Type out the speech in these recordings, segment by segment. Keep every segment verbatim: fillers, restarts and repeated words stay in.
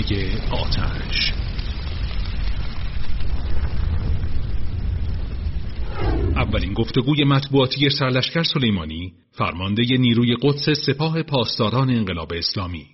آتش. اولین گفتگوی مطبوعاتی سرلشکر سلیمانی، فرمانده نیروی قدس سپاه پاسداران انقلاب اسلامی.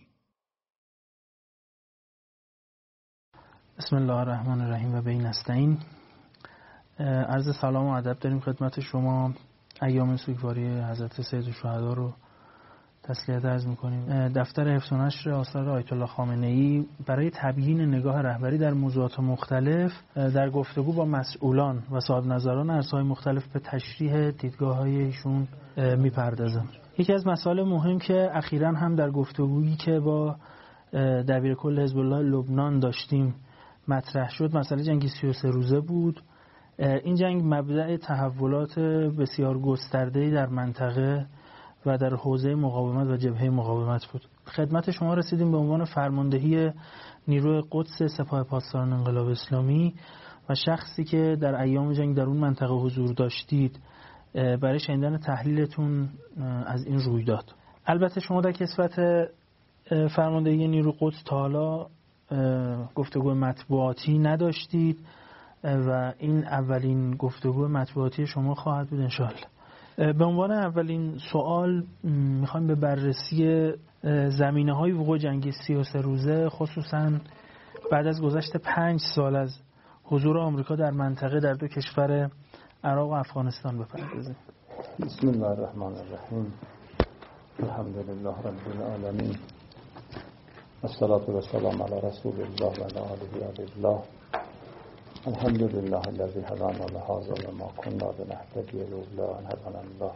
بسم الله الرحمن الرحیم و به نستعین. عرض سلام و ادب داریم خدمت شما. ایام سوگواری حضرت سید الشهدا رو تسلیت عرض می‌کنیم. دفتر حفظ و نشر آثار آیت الله خامنه‌ای برای تبیین نگاه رهبری در موضوعات مختلف در گفتگو با مسئولان و صاحب نظران عرصه‌های مختلف به تشریح دیدگاه‌های ایشون می‌پردازه. یکی از مسائل مهم که اخیراً هم در گفتگویی که با دبیرکل حزب الله لبنان داشتیم مطرح شد، مسئله جنگ سی و سه روزه بود. این جنگ مبدأ تحولات بسیار گسترده‌ای در منطقه و در حوزه مقاومت و جبهه مقاومت بود. خدمت شما رسیدیم به عنوان فرماندهی نیروی قدس سپاه پاسداران انقلاب اسلامی و شخصی که در ایام جنگ در اون منطقه حضور داشتید برای شنیدن تحلیلتون از این رویداد. البته شما در کسوت فرماندهی نیروی قدس تا حالا گفتگو مطبوعاتی نداشتید و این اولین گفتگو مطبوعاتی شما خواهد بود انشاءالله. به عنوان اولین سوال میخوایم به بررسی زمینه‌های وقوع جنگ سی و سه روزه، خصوصا بعد از گذشت پنج سال از حضور آمریکا در منطقه در دو کشور عراق و افغانستان بپردازیم. بسم الله الرحمن الرحیم. الحمدلله رب العالمین. الصلاة والسلام علی رسول الله و علی آله الله. الحمد لله الذي هدانا لهذا وما كنا لنهتدي لولا ان هدانا الله.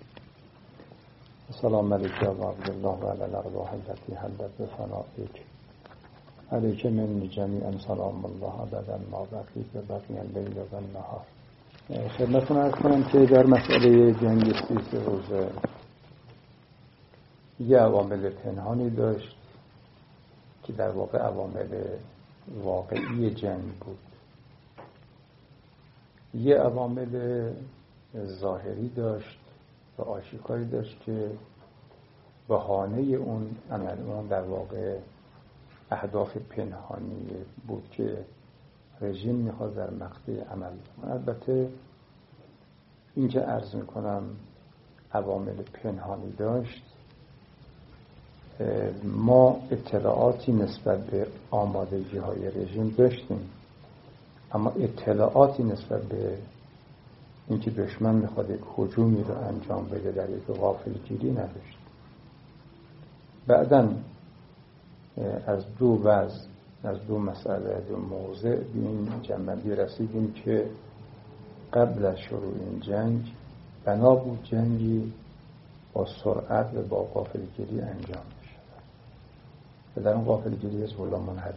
السلام علیکم و عبدالله و علی الارواح التي حلت بفنائک علیک من جمیعا سلام الله ابدا ما بقیت بقی اللیل و النهار. خدمتتون عرض کنم که در مسئله جنگ سی و سه روزه یه عوامل پنهانی داشت که در واقع عوامل واقعی جنگ بود. یه عوامل ظاهری داشت و آشکاری داشت که بهانه اون عمل اون در واقع اهداف پنهانی بود که رژیم میخواد در مقطع عمل. البته این که عرض میکنم عوامل پنهانی داشت، ما اطلاعاتی نسبت به آمادگی های رژیم داشتیم، اما اطلاعاتی نسبت به اینکه دشمن میخواد یک هجومی رو انجام بده در یک غافلگیری نداشت. بعداً از دو وضع، از دو مسئله، دو موضع به این جنبندی رسیدیم که قبل از شروع این جنگ بنا بود جنگی با سرعت و با غافلگیری انجام میشه و در اون غافلگیری حزب الله منحرف.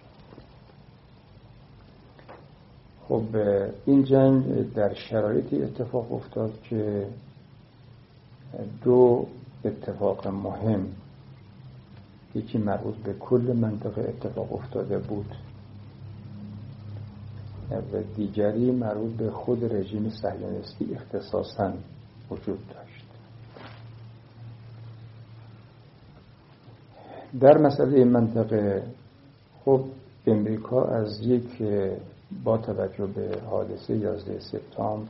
خب این جنگ در شرایطی اتفاق افتاد که دو اتفاق مهم، یکی مربوط به کل منطقه اتفاق افتاده بود و دیگری مربوط به خود رژیم صهیونیستی اختصاصاً وجود داشت. در مسئله منطقه خب امریکا از یک با توجه به حادثه یازده سپتامبر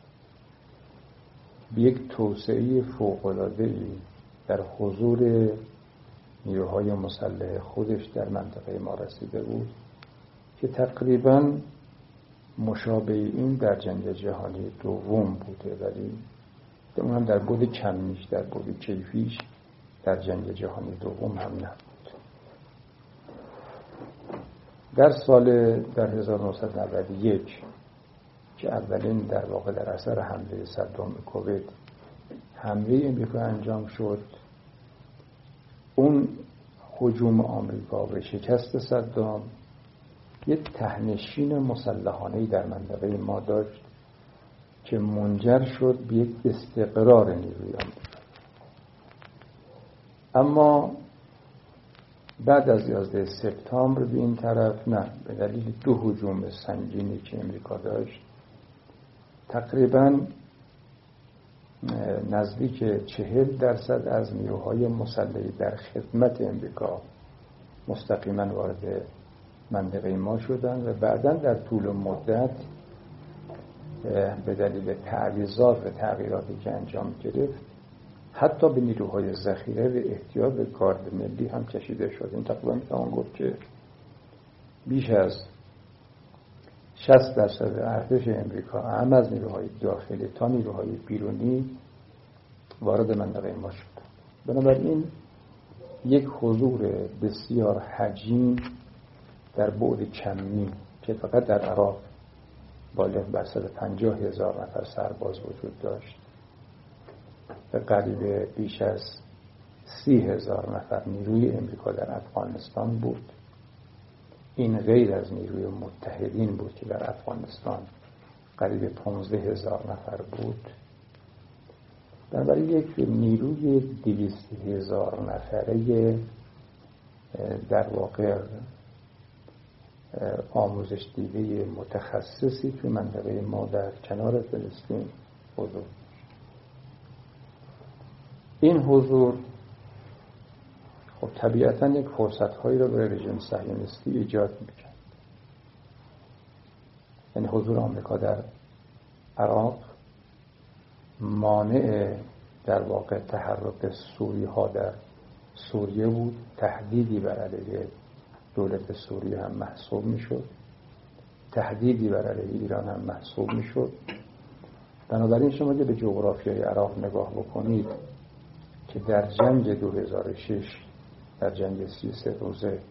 به یک توسعه فوق‌العاده‌ای در حضور نیروهای مسلح خودش در منطقه ما رسیده بود که تقریباً مشابه این در جنگ جهانی دوم بوده، ولی اونم در بعد کمیش، در بعد کیفیش در جنگ جهانی دوم هم نبود. در سال در هزار و نهصد و نود و یک که اولین در واقع در اثر حمله صدام کویت حمله امریکا انجام شد، اون هجوم آمریکا و شکست صدام یک تهنشین مسلحانه‌ای در منطقه ما داشت که منجر شد به یک استقرار نیروی آمریکا. اما بعد از یازده سپتامبر به این طرف نه، به دلیل دو هجوم سنگینی که امریکا داشت تقریباً نزدیک چهل درصد از نیروهای مسلحی در خدمت امریکا مستقیما وارد منطقه ما شدن و بعداً در طول مدت به دلیل تعویضات و تغییراتی که انجام گرفت حتی به نیروهای ذخیره و احتیاط به گارد ملی هم کشیده شد. این تقریبا میتوان گفت که بیش از شصت درصد ارتش امریکا هم از نیروهای داخلی تا نیروهای بیرونی وارد منطقه ما شد. بنابراین یک حضور بسیار حجیم در بعد کمی که فقط در عراق بالغ بر صد و پنجاه هزار نفر سرباز وجود داشت و قریب بیش از سی هزار نفر نیروی امریکا در افغانستان بود. این غیر از نیروی متحدین بود که در افغانستان قریب پانزده هزار نفر بود. بنابراین یک نیروی دویست هزار نفره در واقع آموزش دیده متخصصی توی منطقه ما در کنار فلسطین حضور. این حضور خب طبیعتاً یک فرصت‌هایی را برای رژیم صهیونیستی ایجاد می‌کرد. یعنی حضور آمریکا در عراق مانع در واقع تحرک سوری‌ها در سوریه بود، تهدیدی بر علیه دولت سوریه هم محسوب می‌شد، تهدیدی بر علیه ایران هم محسوب می‌شد. بنابراین شما که به جغرافیای عراق نگاه بکنید که در جنگ دو هزار و شش، در جنگ سی و سه روزه،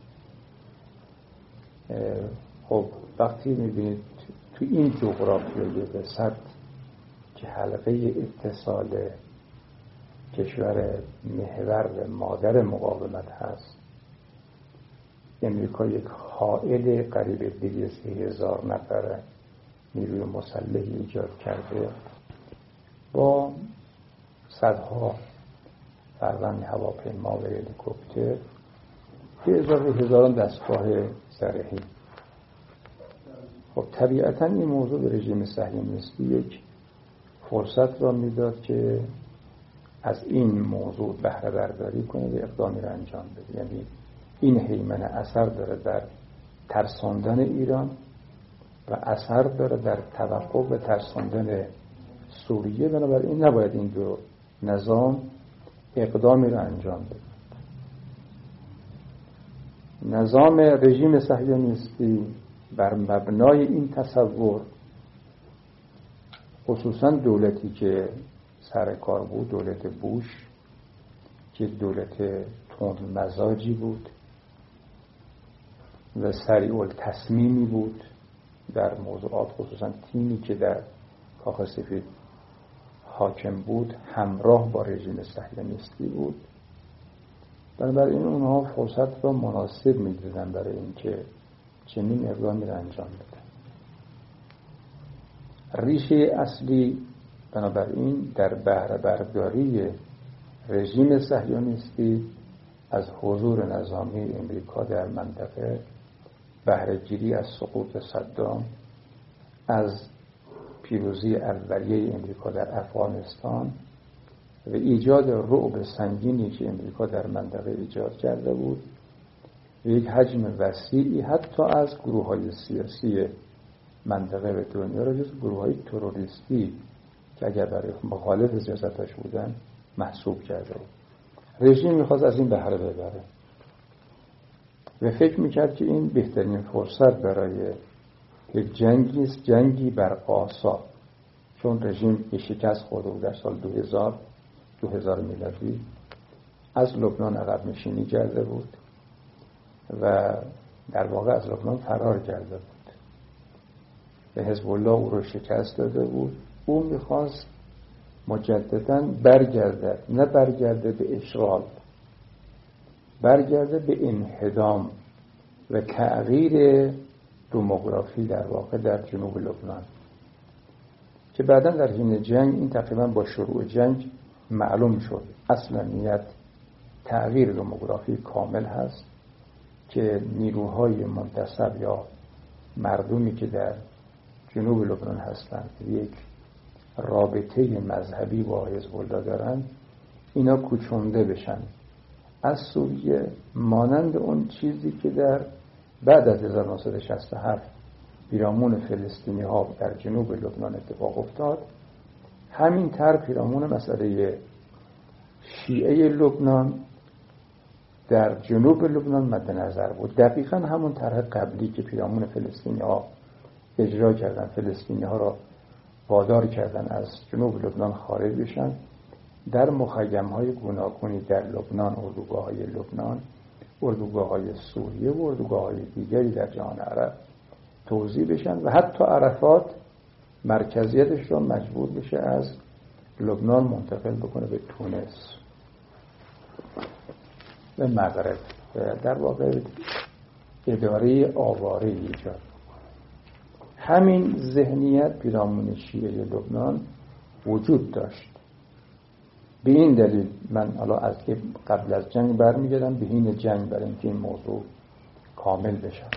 خب وقتی می‌بینید تو این جغرافیای وسط که حلقه اتصال کشور محور و مادر مقاومت هست، امریکا یک حائل قریب دویست هزار نفر نیروی مسلحی ایجاد کرده با صدها فروند هواپیما و هلیکوپتر به اضافه هزاران دستگاه زرهی. خب طبیعتاً این موضوع به رژیم صهیونیستی یک فرصت را میداد که از این موضوع بهره برداری کنه و اقدامی را انجام بده. یعنی این هیمنه اثر داره در ترساندن ایران و اثر داره در توقف و ترساندن سوریه. بنابراین نباید این دو نظام اقدامی را انجام بده. نظام رژیم صهیونیستی بر مبنای این تصور، خصوصا دولتی که سر کار بود، دولت بوش که دولت تند مزاجی بود و سریع التصمیمی بود در موضوعات، خصوصا تیمی که در کاخ سفید حاکم بود همراه با رژیم صهیونیستی بود. بنابراین اونها فرصت را مناسب می‌دیدن برای اینکه چنین اقدامی را انجام بدن. ریشه اصلی بنابراین در بهره برداری رژیم صهیونیستی از حضور نظامی امریکا در منطقه، بهره گیری از سقوط صدام، از پیروزی اولیه امریکا در افغانستان و ایجاد رعب سنگینی که امریکا در منطقه ایجاد کرده بود و یک حجم وسیعی حتی از گروه‌های سیاسی منطقه و دنیا را جز گروه‌های تروریستی که اگر برای مخالف سیاستش بودن محسوب کرده بود. رژیم می‌خواست از این بهره ببره و فکر می‌کرد که این بهترین فرصت برای یک جنگی است، جنگی بر آسا، چون رژیم شکست خورده بود در سال دو هزار دو هزار میلادی، از لبنان عقب نشینی کرده بود و در واقع از لبنان فرار کرده بود و حزب الله او رو شکست داده بود. او میخواست مجدداً برگرده، نه برگرده به اشغال، برگرده به انهدام و تغییر دموگرافی در واقع در جنوب لبنان که بعداً در حین جنگ این تقریباً با شروع جنگ معلوم شد. اصلا نیت تغییر دموگرافی کامل هست که نیروهای منتصب یا مردمی که در جنوب لبنان هستند یک رابطه مذهبی با حزب الله دارند، اینا کوچونده بشن از سوریه مانند اون چیزی که در بعد از هزار و نهصد و شصت و هفت پیرامون فلسطینی ها در جنوب لبنان اتفاق افتاد، همین طرح پیرامون مسئله شیعه لبنان در جنوب لبنان مد نظر بود. دقیقا همون طرح قبلی که پیرامون فلسطینی ها اجرا کردن، فلسطینی ها را وادار کردن از جنوب لبنان خارج بشن، در مخیم های گوناگونی در لبنان، اردوگاه های لبنان، اردوگاه های سوریه و اردوگاه های دیگری در جهان عرب توزیع بشن و حتی عرفات مرکزیتش را مجبور بشه از لبنان منتقل بکنه به تونس و مغرب، در واقع اداره آواره ایجاد. همین ذهنیت پیرامون شیعه لبنان وجود داشت. به این دلیل من حالا از که قبل از جنگ برمیگردم به این جنگ، برای اینکه این موضوع کامل بشود.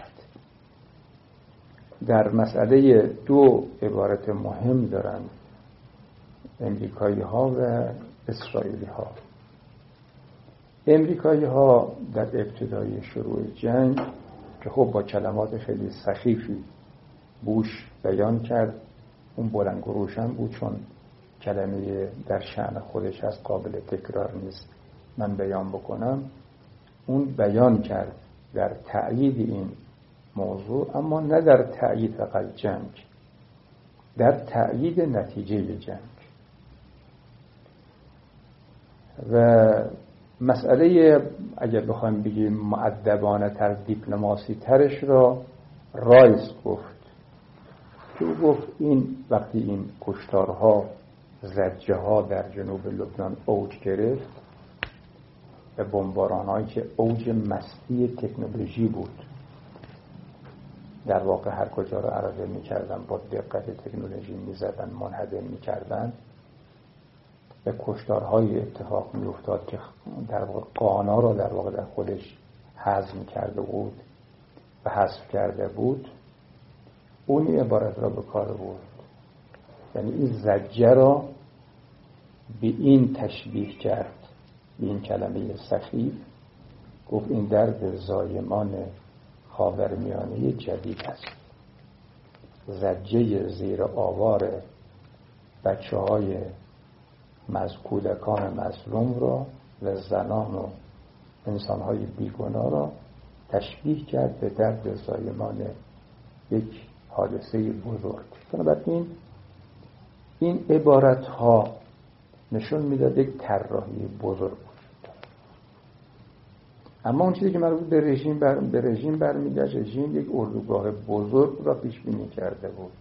در مسئله دو عبارت مهم دارند امریکایی ها و اسرائیلی ها. امریکایی ها در ابتدای شروع جنگ که خب با کلمات خیلی سخیفی بوش بیان کرد، اون بلندگروش هم بود چون کلمه در شأن خودش هست، قابل تکرار نیست من بیان بکنم، اون بیان کرد در تأیید این موضوع، اما نه در تأیید فقط جنگ، در تأیید نتیجه جنگ. و مسئله اگر بخوایم بگیم مؤدبانه تر، دیپلماسی ترش را رایس گفت که او گفت این وقتی این کشتارها، زجه ها در جنوب لبنان اوج گرفت و بمباران هایی که اوج مستی تکنولوژی بود، در واقع هر کجا را عرضه می کردن با دقت تکنولوژی می زدن، منهدم می کردن و کشتارهای اتفاق می افتاد که در واقع قانا را در واقع در خودش هضم کرده بود و حذف کرده بود. اون عبارت را به کار برد، یعنی این زجه را به این تشبیه کرد، به این کلمه سخیف، گفت این درد زایمان خاورمیانه جدید است. زجه زیر آوار بچه های کودکان مظلوم را و زنان و انسان های بیگناه را تشبیه کرد به درد زایمان یک حادثه بزرگ. بنابراین این عبارت ها نشون میداد یک طراحی بزرگ بود. اما اون چیزی که مربوط به رژیم بر به رژیم برمیگشت، رژیم یک اردوگاه بزرگ را پیش بینی کرده بود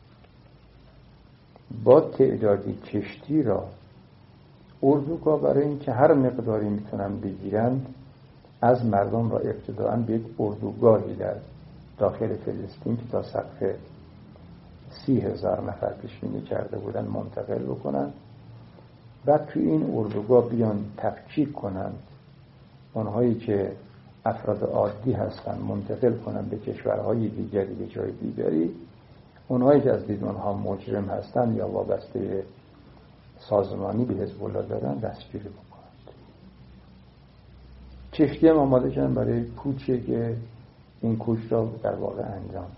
با تعدادی کشتی را. اردوگاه برای اینکه هر مقداری میتونن بگیرن، از مردم را ابتداءً به یک اردوگاهی در داخل فلسطین که تا سقف سی هزار نفر پیش بینی کرده بودن منتقل بکنن. بعد توی این اردوگاه بیان تفکیک کنن، اونهایی که افراد عادی هستن منتقل کنن به کشورهای دیگری، به جای دیگری. اونهایی که از دید اونها مجرم هستن یا وابسته سازمانی به حزب الله دارن دستگیر بکنند. کشتی هم آماده کردن برای کوچه که این کوچ را در واقع انجام.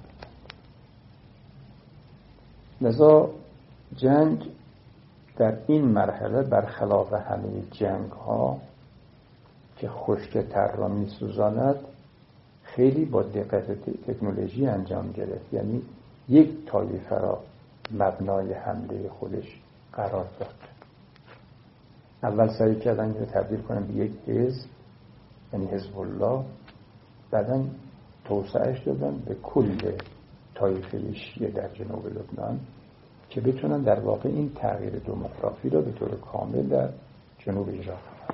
لذا جنگ در این مرحله برخلاف همه جنگ ها که خشک‌تر را می سوزاند، خیلی با دقت تکنولوژی انجام گرفت. یعنی یک طایفه را مبنای حمله خودش قرار داد. اول سعی کردن که تبدیل کنن به یک حزب، یعنی حزب الله، بعداً توسعهش دادن به کل طایفه شیعه در جنوب لبنان که بتونن در واقع این تغییر دموگرافی را به طور کامل در جنوب اجرا کنند.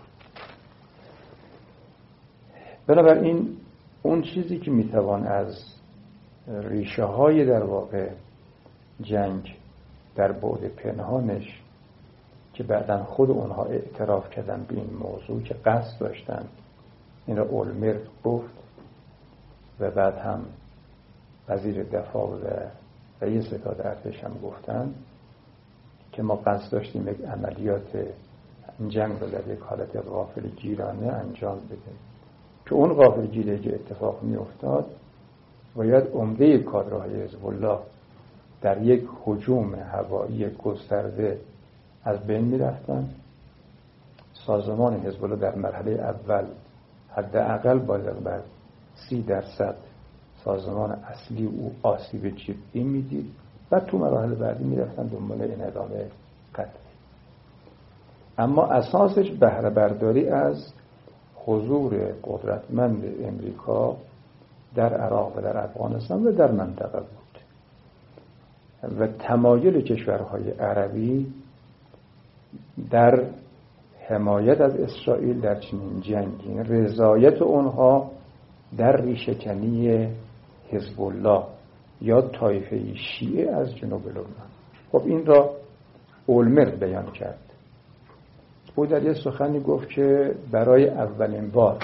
بنابراین اون چیزی که میتوان از ریشه های در واقع جنگ در بعد پنهانش که بعداً خود اونها اعتراف کردن به این موضوع که قصد داشتن، این را اولمرت گفت و بعد هم وزیر دفاع و رئیس ستاد ارتش هم گفتن که ما قصد داشتیم یک عملیات این جنگ رو در یک حالت غافلگیرانه انجام بده که اون غافلگیری که اتفاق می افتاد باید عمده کادرهای حزب الله در یک هجوم هوایی گسترده از بین می رفتن. سازمان حزب الله در مرحله اول حداقل باید بر سی درصد سازمان اصلی او آسیب جدی میدید و تو مراحل بعدی می رفتن دنبال انعدام قطعی. اما اساسش بهره برداری از حضور قدرتمند امریکا در عراق و در افغانستان و در منطقه بود و تمایل کشورهای عربی در حمایت از اسرائیل در چنین جنگی، رضایت اونها در ریشه‌کنی حزب الله یا طایفه شیعه از جنوب لبنان. خب این را اولمرت بیان کرد. او در یک سخنی گفت که برای اولین بار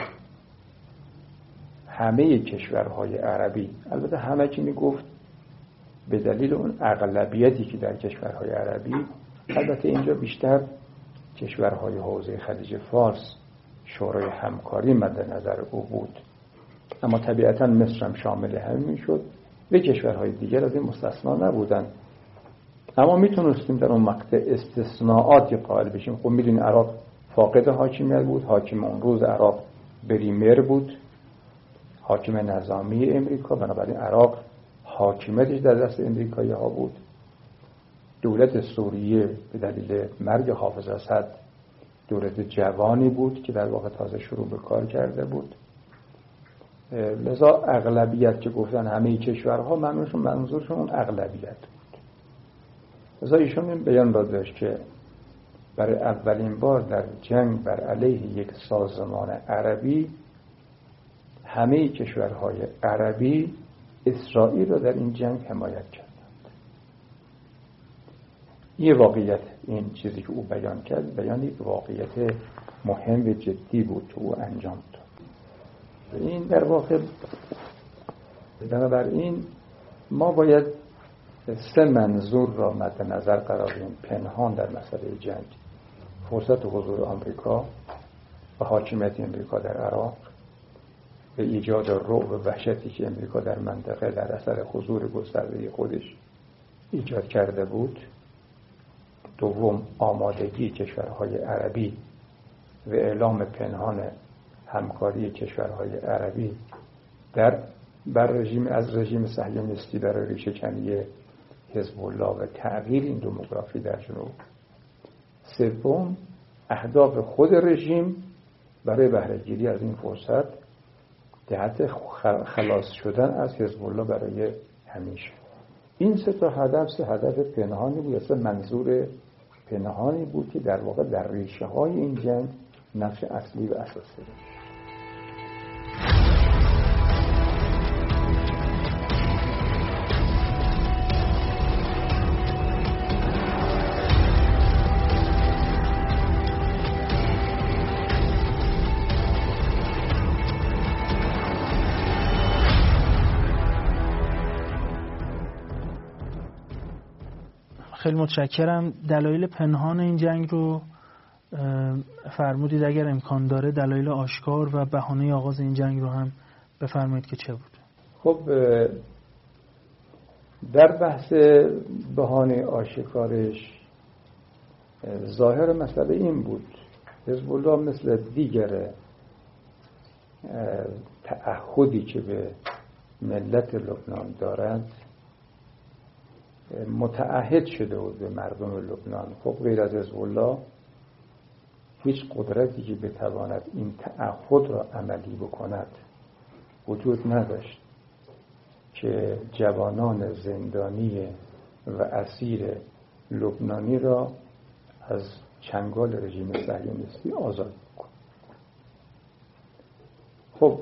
همه کشورهای عربی، البته همه که میگفت به دلیل اون اغلبیتی که در کشورهای عربی، البته اینجا بیشتر کشورهای حوزه خلیج فارس شورای همکاری مد نظر او بود، اما طبیعتا مصر هم شامل همین شد و کشورهای دیگر از این مستثنا نبودن. اما میتونستیم در اون مقطع استثناءاتی قائل بشیم. خب میدونی عراق فاقد حاکمیت بود، حاکم اون روز عراق بریمر بود، حاکم نظامی امریکا، بنابراین عراق حاکمیتش در دست امریکایی ها بود. دولت سوریه به دلیل مرگ حافظ اسد دولت جوانی بود که در واقع تازه شروع به کار کرده بود. لذا اغلبیت که گفتن همه کشورها، منظورشون منظورشون اون اغلبیت بود. لذا ایشون این بیان را داشت که برای اولین بار در جنگ بر علیه یک سازمان عربی همه کشورهای عربی اسرائیل را در این جنگ حمایت کردند. این واقعیت، این چیزی که او بیان کرد بیان یک واقعیت مهم و جدی بود که او انجام داد. این در واقع بنابراین ما باید سه منظور را مد نظر قرار بدیم پنهان در مسئله جنگ: فرصت حضور آمریکا و حاکمیت امریکا در عراق و ایجاد رعب و وحشتی که امریکا در منطقه در اثر حضور گسترده خودش ایجاد کرده بود. دوم، آمادگی کشورهای عربی و اعلام پنهان همکاری کشورهای عربی در بر رژیم از رژیم صهیونیستی برای ریشه‌کنی حزب الله و تغییر این دموگرافی در جنوب. سوم، اهداف خود رژیم برای بهره‌گیری از این فرصت جهت خلاص شدن از حزب الله برای همیشه. این سه تا هدف سه هدف پنهانی بود، سه منظور پنهانی بود که در واقع در ریشه های این جنگ نقش اصلی و اساسی داشت. خیلی متشکرم. دلایل پنهان این جنگ رو فرمودید، اگر امکان داره دلایل آشکار و بهانه آغاز این جنگ رو هم بفرمایید که چه بود. خب در بحث بهانه آشکارش ظاهر مسئله این بود: حزب الله مثل دیگر تعهدی که به ملت لبنان دارد متعهد شده بود به مردم لبنان. خب غیر از حزب الله هیچ قدرتی که بتواند این تعهد را عملی بکند وجود نداشت که جوانان زندانی و اسیر لبنانی را از چنگال رژیم صهیونیستی آزاد بکند. خب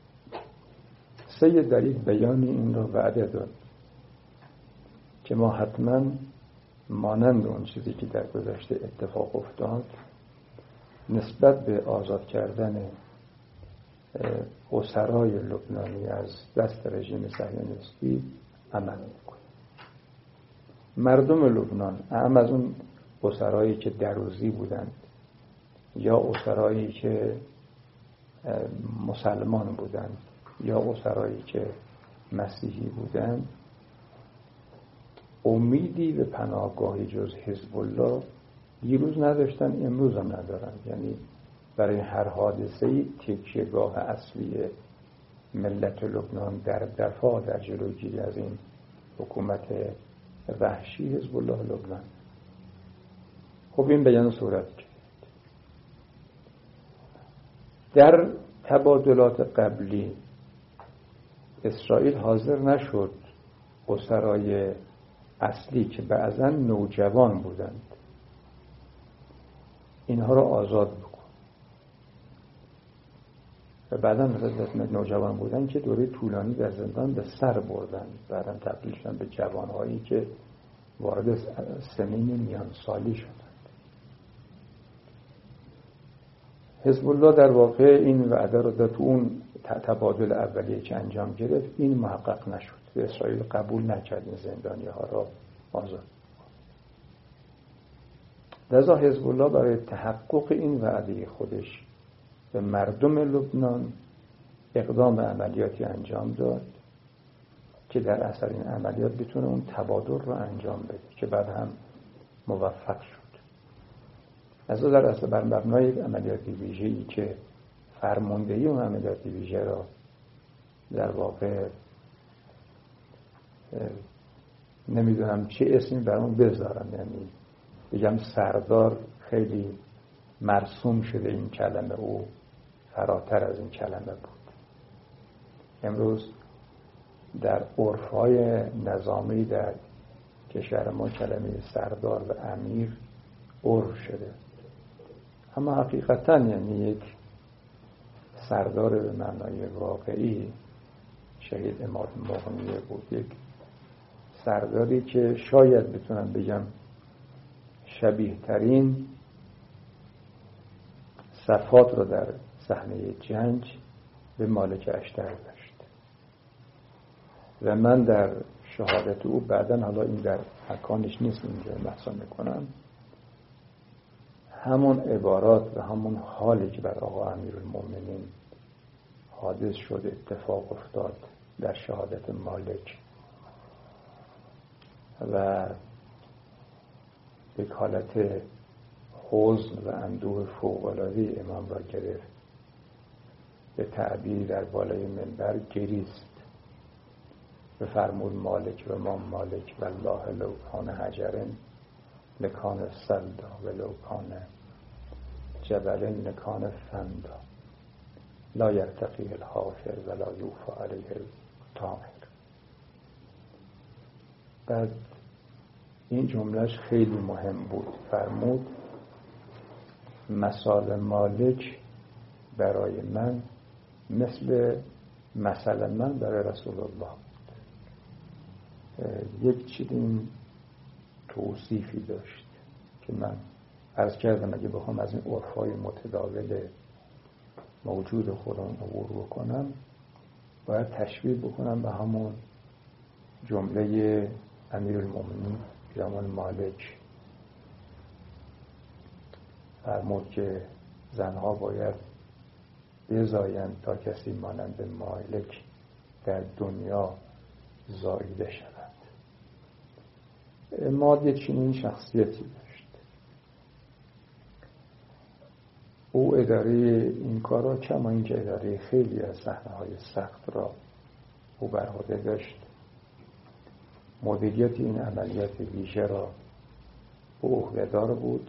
سید در یک بیانی این را وعده داد که ما حتما مانند اون چیزی که در گذشته اتفاق افتاد نسبت به آزاد کردن اسرای لبنانی از دست رژیم صهیونیستی عمل میکنیم. مردم لبنان، هم از اون اسرایی که دروزی بودند یا اسرایی که مسلمان بودند یا اسرایی که مسیحی بودند، امیدی به پناهگاهی جز حزب الله دیروز نداشتن، امروز هم ندارن. یعنی برای هر حادثه‌ای تکیه‌گاه اصلی ملت لبنان در دفاع در جلوگیری از این حکومت وحشی حزب الله لبنان. خب این بیان صورت کرد. در تبادلات قبلی اسرائیل حاضر نشد اسرای اصلی که بعضا نوجوان بودند اینها را آزاد بکن و بعدا مثلا نوجوان بودن که دوره طولانی در زندان به سر بردن، بعدا تبدیل شدن به جوانهایی که وارد سنین میان سالی شدند. حزب الله در واقع این وعده رو داد. تو اون تبادل اولیه که انجام گرفت این محقق نشد. اسرائیل قبول نکرد این زندانی ها را آزاد. لذا حزب الله برای تحقق این وعده خودش به مردم لبنان اقدام عملیاتی انجام داد که در اثر این عملیات بتونه اون تبادل رو انجام بده که بعد هم موفق شد. لذا در اصل بر مبنای یک عملیات ویژه‌ای که فرماندهی اون عملیات ویژه را در واقع نمیدونم چه اسمی برام بذارم، یعنی بگم سردار خیلی مرسوم شده این کلمه، او فراتر از این کلمه بود. امروز در عرف‌های نظامی در کشور ما کلمه سردار و امیر عرف شده، اما حقیقتا یعنی یک سردار به معنای واقعی شهید اماد مغنیه بود، یک سرداری که شاید بتونم بگم شبیه ترین صفات رو در صحنه جنگ به مالک اشتر داشت و من در شهادت او بعداً، حالا این در مکانش نیست اینجا بحث میکنم، همون عبارات و همون حالی که بر آقا امیرالمومنین حادث شد اتفاق افتاد در شهادت مالک و یک حالت حزن و اندوه فوق‌العاده امام را گرفت. به تعبیر در بالای منبر گریست و فرمود مالک و امام مالک والله لو کان حجرن لکان سلدا و لو کان جبلن لکان فندا لا یرتقی الحافر ولا یوفى علیه الطامر. بعد این جملهش خیلی مهم بود، فرمود مثال مالک برای من مثل مثل من برای رسول الله بود. یک چنین توصیفی داشت که من عرض کردم اگه بخوام از این عرفای متداول موجود خودم عبور بکنم باید تشبیه بکنم به همون جمله امیرالمومنین پیرامون مالک. فرمود که زنها باید بزایند تا کسی مانند مالک در دنیا زاییده شود. ماده چنین شخصیتی داشت. او اداره این کارا کما اینکه اداره خیلی از صحنه‌های سخت را او بر عهده داشت. مدیریت این عملیات ویژه را او عهده‌دار بود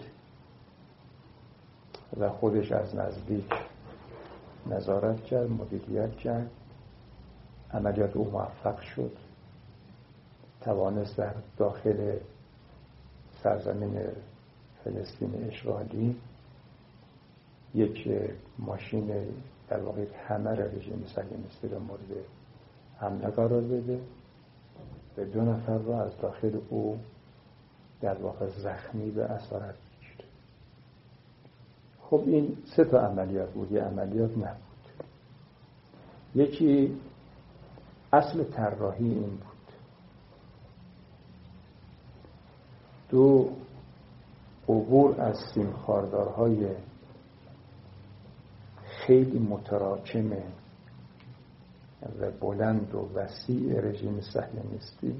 و خودش از نزدیک نظارت کرد، مدیریت کرد. عملیات او موفق شد، توانست در داخل سرزمین فلسطین اشغالی یک ماشین در واقع یک همر رژیم صهیونیستی را مورد حمله قرار بده و دو نفر را از داخل او در واقع زخمی به اسارت بگیره. خب این سه تا عملیات بود، یه عملیات نبود. یکی اصل طراحی این بود، دو عبور از سیم خاردارهای خیلی متراکمه و بلند و وسیع رژیم صهیونیستی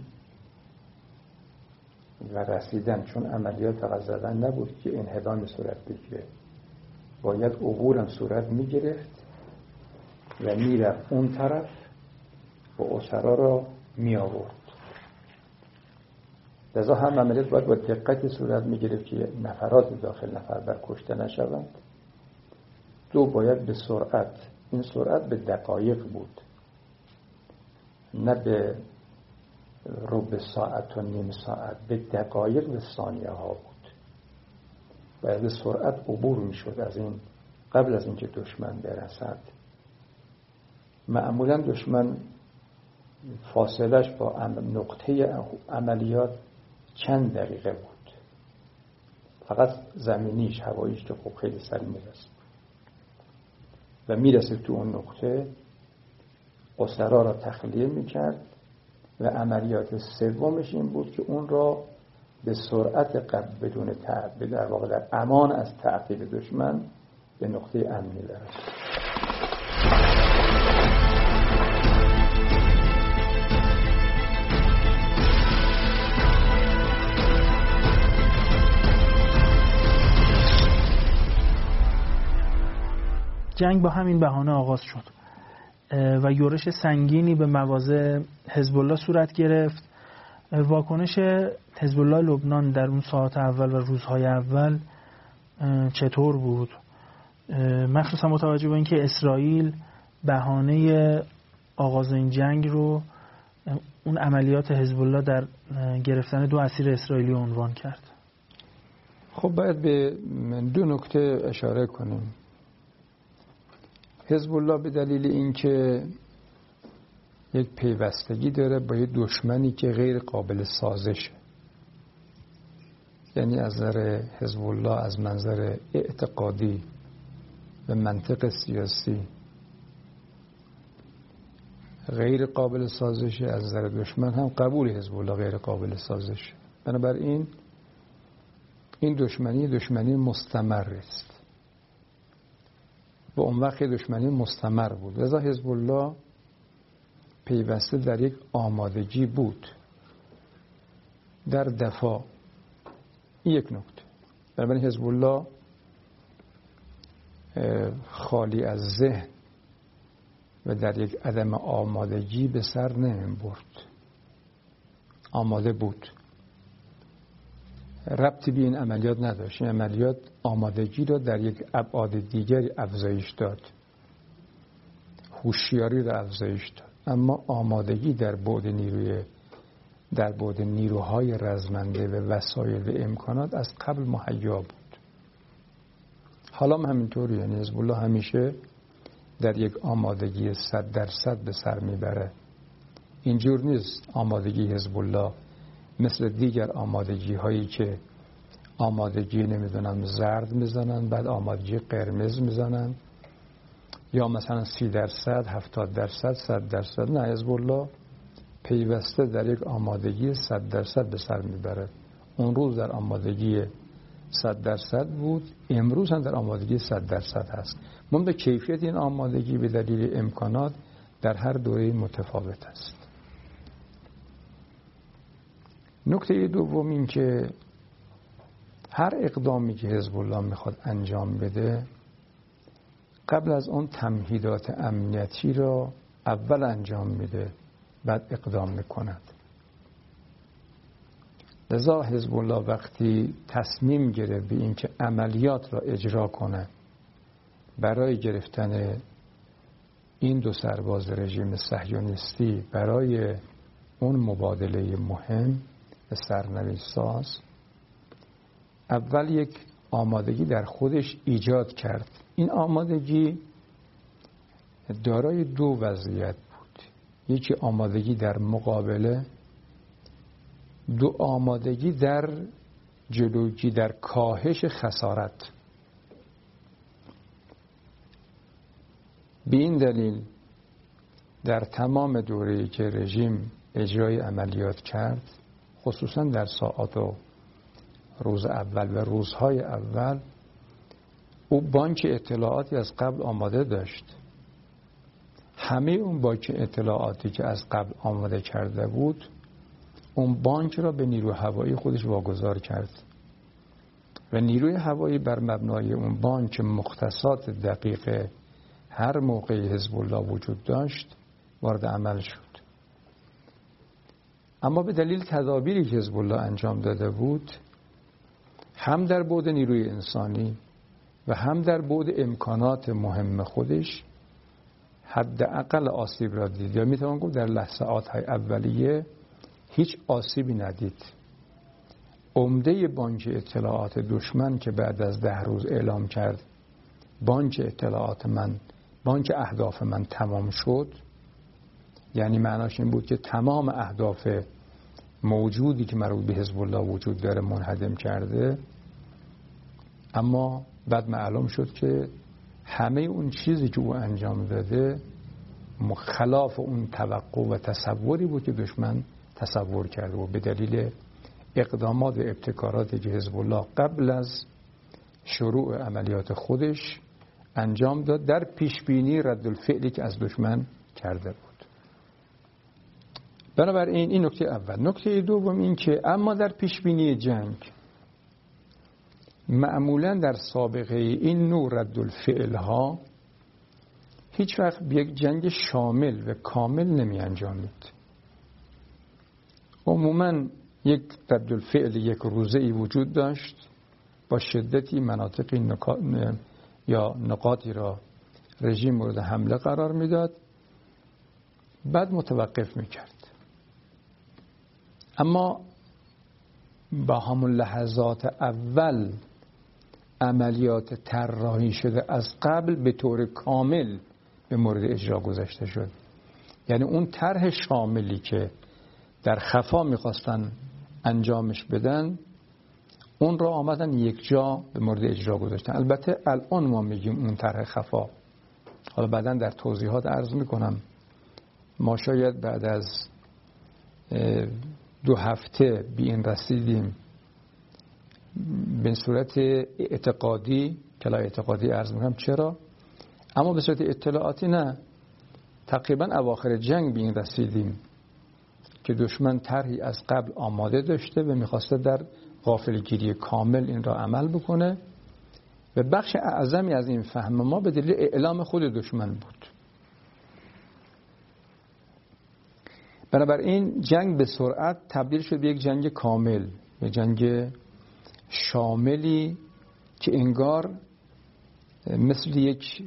و رسیدن، چون عملیات فقط زدن نبود که انهدام صورت بگیره، باید عبورم صورت میگرفت و میرفت اون طرف و اسرا را می آورد. لذا هم عملیات باید با دقتی صورت میگرفت که نفرات داخل نفر بر کشته نشوند. دو، باید به سرعت، این سرعت به دقایق بود، نه به ربع ساعت و نیم ساعت، به دقایق و ثانیه ها بود. باید به سرعت عبور میشد از این قبل از اینکه دشمن برسد. معمولا دشمن فاصلش با نقطه عملیات چند دقیقه بود، فقط زمینیش، هواییش که خب خیلی سریع میرسید و میرسید تو اون نقطه، اسرا را تخلیه میکرد و عملیات سومش این بود که اون را به سرعت قبل بدون تعقیب، در واقع در امان از تعقیب دشمن، به نقطه امنی برسید. جنگ با همین بهانه آغاز شد و یورش سنگینی به مواضع حزب الله صورت گرفت. واکنش حزب الله لبنان در اون ساعات اول و روزهای اول چطور بود؟ مخصوصا متوجه به اینکه اسرائیل بهانه آغاز این جنگ رو اون عملیات حزب الله در گرفتن دو اسیر اسرائیلی عنوان کرد. خب باید به دو نکته اشاره کنیم. حزب الله به دلیل اینکه یک پیوستگی داره با یک دشمنی که غیر قابل سازشه، یعنی از نظر حزب الله از منظر اعتقادی و منطق سیاسی غیر قابل سازشه، از نظر دشمن هم قبول حزب الله غیر قابل سازشه. بنابراین این دشمنی دشمنی مستمر است و اون وقت دشمنی مستمر بود. لذا حزب الله پیوسته در یک آمادگی بود در دفاع. این یک نکته. بنابراین حزب الله خالی از ذهن و در یک عدم آمادگی به سر نمی برد. آماده بود، ربطی به این عملیات نداشت. این عملیات آمادگی را در یک ابعاد دیگری افزایش داد، هوشیاری را افزایش داد، اما آمادگی در بعد نیروی در بعد نیروهای رزمنده و وسایل و امکانات از قبل مهیا بود. حالا هم همینطوری، یعنی حزب الله همیشه در یک آمادگی صد درصد به سر میبره. اینجور نیست آمادگی حزب الله مثل دیگر آمادگی هایی که آمادگی نمیدونم زرد میزنن، بعد آمادگی قرمز میزنن، یا مثلا سی درصد، هفتاد درصد، صد درصد. نه، حزب الله پیوسته در یک آمادگی صد درصد به سر میبره. اون روز در آمادگی صد درصد بود، امروز هم در آمادگی صد درصد هست. من به کیفیت این آمادگی به دلیل امکانات در هر دوره متفاوت است. نکته دوم این که هر اقدامی که حزب الله میخواد انجام بده، قبل از اون تمهیدات امنیتی را اول انجام میده، بعد اقدام میکند. لذا حزب الله وقتی تصمیم گرفت به اینکه عملیات را اجرا کنه برای گرفتن این دو سرباز رژیم صهیونیستی، برای اون مبادله مهم سرنوشت ساز، اول یک آمادگی در خودش ایجاد کرد. این آمادگی دارای دو وضعیت بود. یکی آمادگی در مقابله، دو آمادگی در جلوگیری، در کاهش خسارت. به این دلیل در تمام دوره‌ای که رژیم اجرای عملیات کرد، خصوصا در ساعات و روز اول و روزهای اول، او بانک اطلاعاتی از قبل آماده داشت. همه اون بانک اطلاعاتی که از قبل آماده کرده بود، اون بانک را به نیروی هوایی خودش واگذار کرد و نیروی هوایی بر مبنای اون بانک مختصات دقیق هر موقع حزب الله وجود داشت وارد عمل شد. اما به دلیل تدابیری که حزب الله انجام داده بود، هم در بعد نیروی انسانی و هم در بعد امکانات مهم خودش حداقل آسیب را دید، یا میتوان گفت در لحظات های اولیه هیچ آسیبی ندید. عمده بانک اطلاعات دشمن که بعد از ده روز اعلام کرد بانک اطلاعات من، بانک اهداف من تمام شد، یعنی معناش این بود که تمام اهداف موجودی که مربوط به حزب الله وجود داره منهدم کرده. اما بعد معلوم شد که همه اون چیزی که او انجام داده خلاف اون توقع و تصوری بود که دشمن تصور کرده و به دلیل اقدامات و ابتکاراتی که حزب الله قبل از شروع عملیات خودش انجام داد در پیشبینی رد الفعلی که از دشمن کرده بود. بنابراین این نکته اول. نکته دوم این که اما در پیشبینی جنگ معمولا در سابقه این نوع رد الفعل ها هیچ وقت یک جنگ شامل و کامل نمی انجامید. عموما یک رد الفعل یک روزه ای وجود داشت، با شدتی مناطقی نقاط یا نقاطی را رژیم مورد حمله قرار میداد، بعد متوقف میکرد. اما با همون لحظات اول عملیات طراحی شده از قبل به طور کامل به مورد اجرا گذاشته شد. یعنی اون طرح شاملی که در خفا میخواستن انجامش بدن، اون را آمدن یک جا به مورد اجرا گذاشتن. البته الان ما میگیم اون طرح خفا، حالا بعداً در توضیحات عرض میکنم. ما شاید بعد از دو هفته به این رسیدیم به صورت اعتقادی، کلا اعتقادی عرض میکنم چرا، اما به صورت اطلاعاتی نه. تقریبا اواخر جنگ به این رسیدیم که دشمن طرحی از قبل آماده داشته و میخواسته در غافلگیری کامل این را عمل بکنه و بخش اعظمی از این فهم ما به دلیل اعلام خود دشمن بود. بنابراین جنگ به سرعت تبدیل شد به یک جنگ کامل، به جنگ شاملی که انگار مثل یک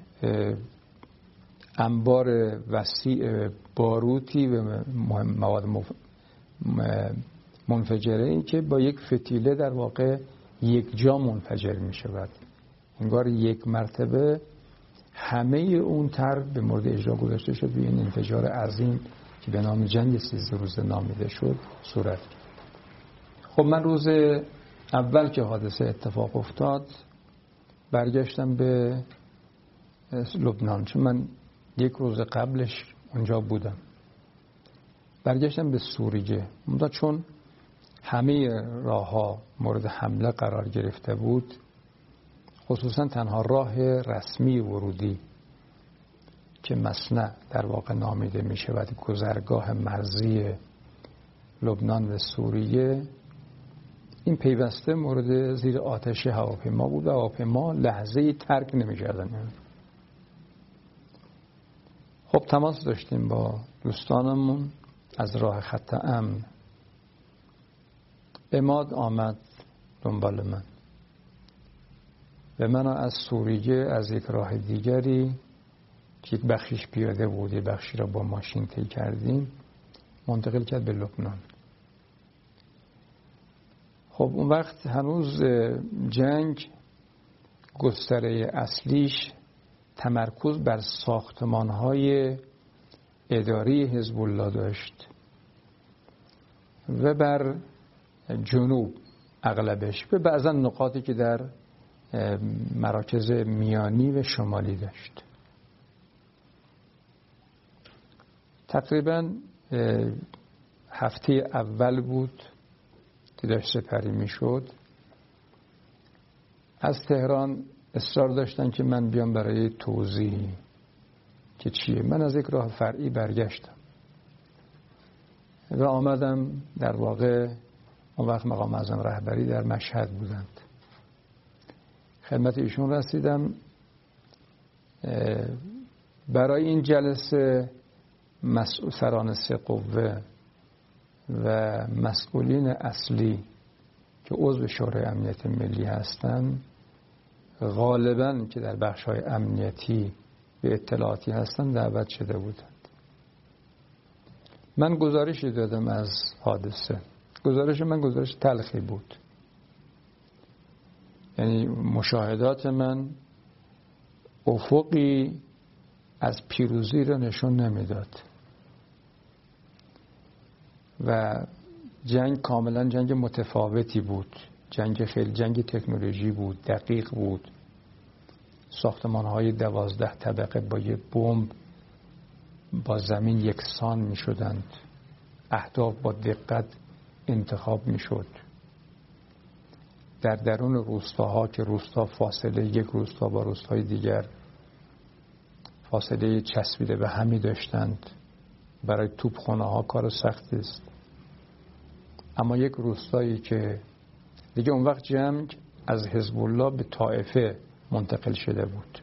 انبار وسیع باروتی و مواد منفجره این که با یک فتیله در واقع یک جا منفجر می شود. انگار یک مرتبه همه اون طرح به مورد اجرا گذاشته شد و این انفجار عظیم که به نام جنگ سیزده روزه نامیده شد صورت گرفت. خب من روز اول که حادثه اتفاق افتاد برگشتم به لبنان، چون من یک روز قبلش اونجا بودم. برگشتم به سوریه، منتها چون همه راه ها مورد حمله قرار گرفته بود، خصوصا تنها راه رسمی ورودی که مصنع در واقع نامیده می شود، گذرگاه مرزی لبنان و سوریه، این پیوسته مورد زیر آتش هواپیما بود و هواپیما لحظه‌ای ترک نمی‌کردن. خب تماس داشتیم با دوستانمون از راه خط امن. عماد آمد دنبال من و من از سوریه از یک راه دیگری که یک بخشیش پیاده بود، یک بخشی را با ماشین طی کردیم، منتقل کرد به لبنان. خب اون وقت هنوز جنگ گستره اصلیش تمرکز بر ساختمان‌های اداری حزب الله داشت و بر جنوب اغلبش و بعضا نقاطی که در مراکز میانی و شمالی داشت. تقریبا هفته اول بود که داشت سپری می شد. از تهران اصرار داشتن که من بیام برای توضیح که چیه. من از یک راه فرعی برگشتم و آمدم. در واقع اون وقت مقام اعظم رهبری در مشهد بودند. خدمت ایشون رسیدم. برای این جلسه مسئول سران سه قوه و مسئولین اصلی که عضو شورای امنیت ملی هستند، غالباً که در بخش‌های امنیتی و اطلاعاتی هستند، دعوت شده بودند. من گزارشی دادم از حادثه. گزارش من گزارش تلخی بود. یعنی مشاهدات من افقی از پیروزی را نشون نمیداد و جنگ کاملا جنگ متفاوتی بود. جنگ خیلی جنگ تکنولوژی بود، دقیق بود. ساختمان‌های دوازده طبقه با یک بمب با زمین یکسان می‌شدند. اهداف با دقت انتخاب می‌شد. در درون روستاها که روستا فاصله یک روستا با روستای دیگر فاصله چسبیده به همی داشتند. برای توپخانه ها کار سختی است. اما یک روستایی که دیگه اون وقت جنگ از حزب الله به طائفه منتقل شده بود.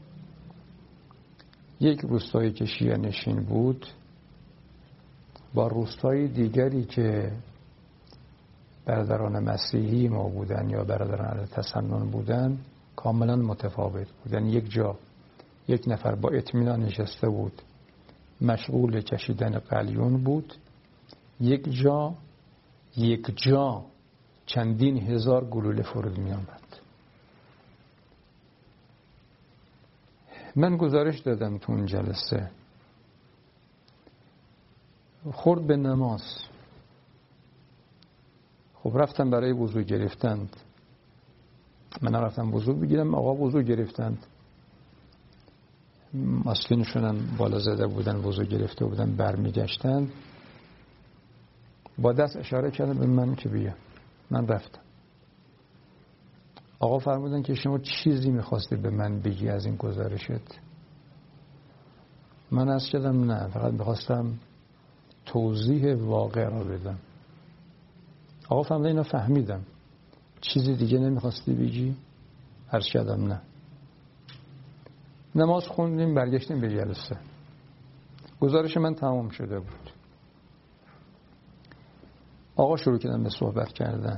یک روستایی که شیعه نشین بود با روستای دیگری که برادران مسیحی ما بودن یا برادران اهل تسنن بودن کاملا متفاوت بودن. یک جا یک نفر با اطمینان نشسته بود مشغول کشیدن قلیون بود، یک جا یک جا چندین هزار گلوله فرود می آمد. من گزارش دادم تو اون جلسه. خورد به نماز. خب رفتم برای وضو گرفتند. من رفتم وضو بگیرم، آقا وضو گرفتند. مسکینشونم بالا زده بودن، وضو گرفته بودن، برمیگشتند. با دست اشاره کردن به من که بیا. من رفتم. آقا فرمودن که شما چیزی میخواستی به من بگی از این گزارشت؟ من از کردم نه، فقط میخواستم توضیح واقع را بدم. آقا فرمودن اینا فهمیدم، چیزی دیگه نمیخواستی بگی؟ عرض کردم نه. نماز خوندیم، برگشتیم به جلسه. گزارش من تمام شده بود. آقا شروع کردن به صحبت کردن.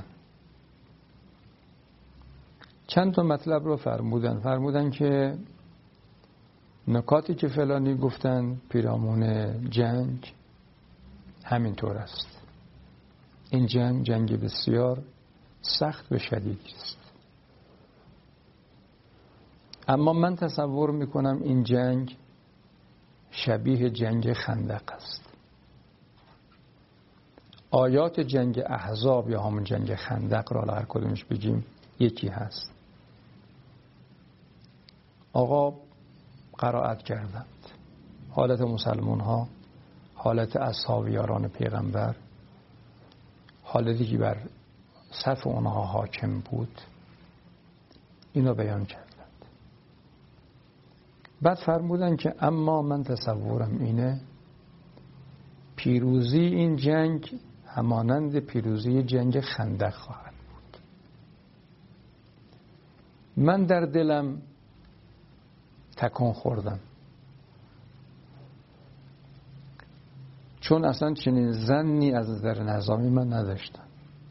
چند تا مطلب رو فرمودن. فرمودن که نکاتی که فلانی گفتن پیرامون جنگ همینطور است. این جنگ جنگ بسیار سخت و شدید است. اما من تصور میکنم این جنگ شبیه جنگ خندق است. آیات جنگ احزاب یا همون جنگ خندق را هر کدومش بگیم یکی هست. آقا قرائت کردند. حالت مسلمان ها، حالت اصحاب یاران پیغمبر، حالتی که بر صف اونها حاکم بود، اینو بیان کردند. بعد فرمودن که اما من تصورم اینه پیروزی این جنگ همانند پیروزی جنگ خندق خواهد بود. من در دلم تکان خوردم، چون اصلا چنین ظنی از نظر نظامی من نداشتم.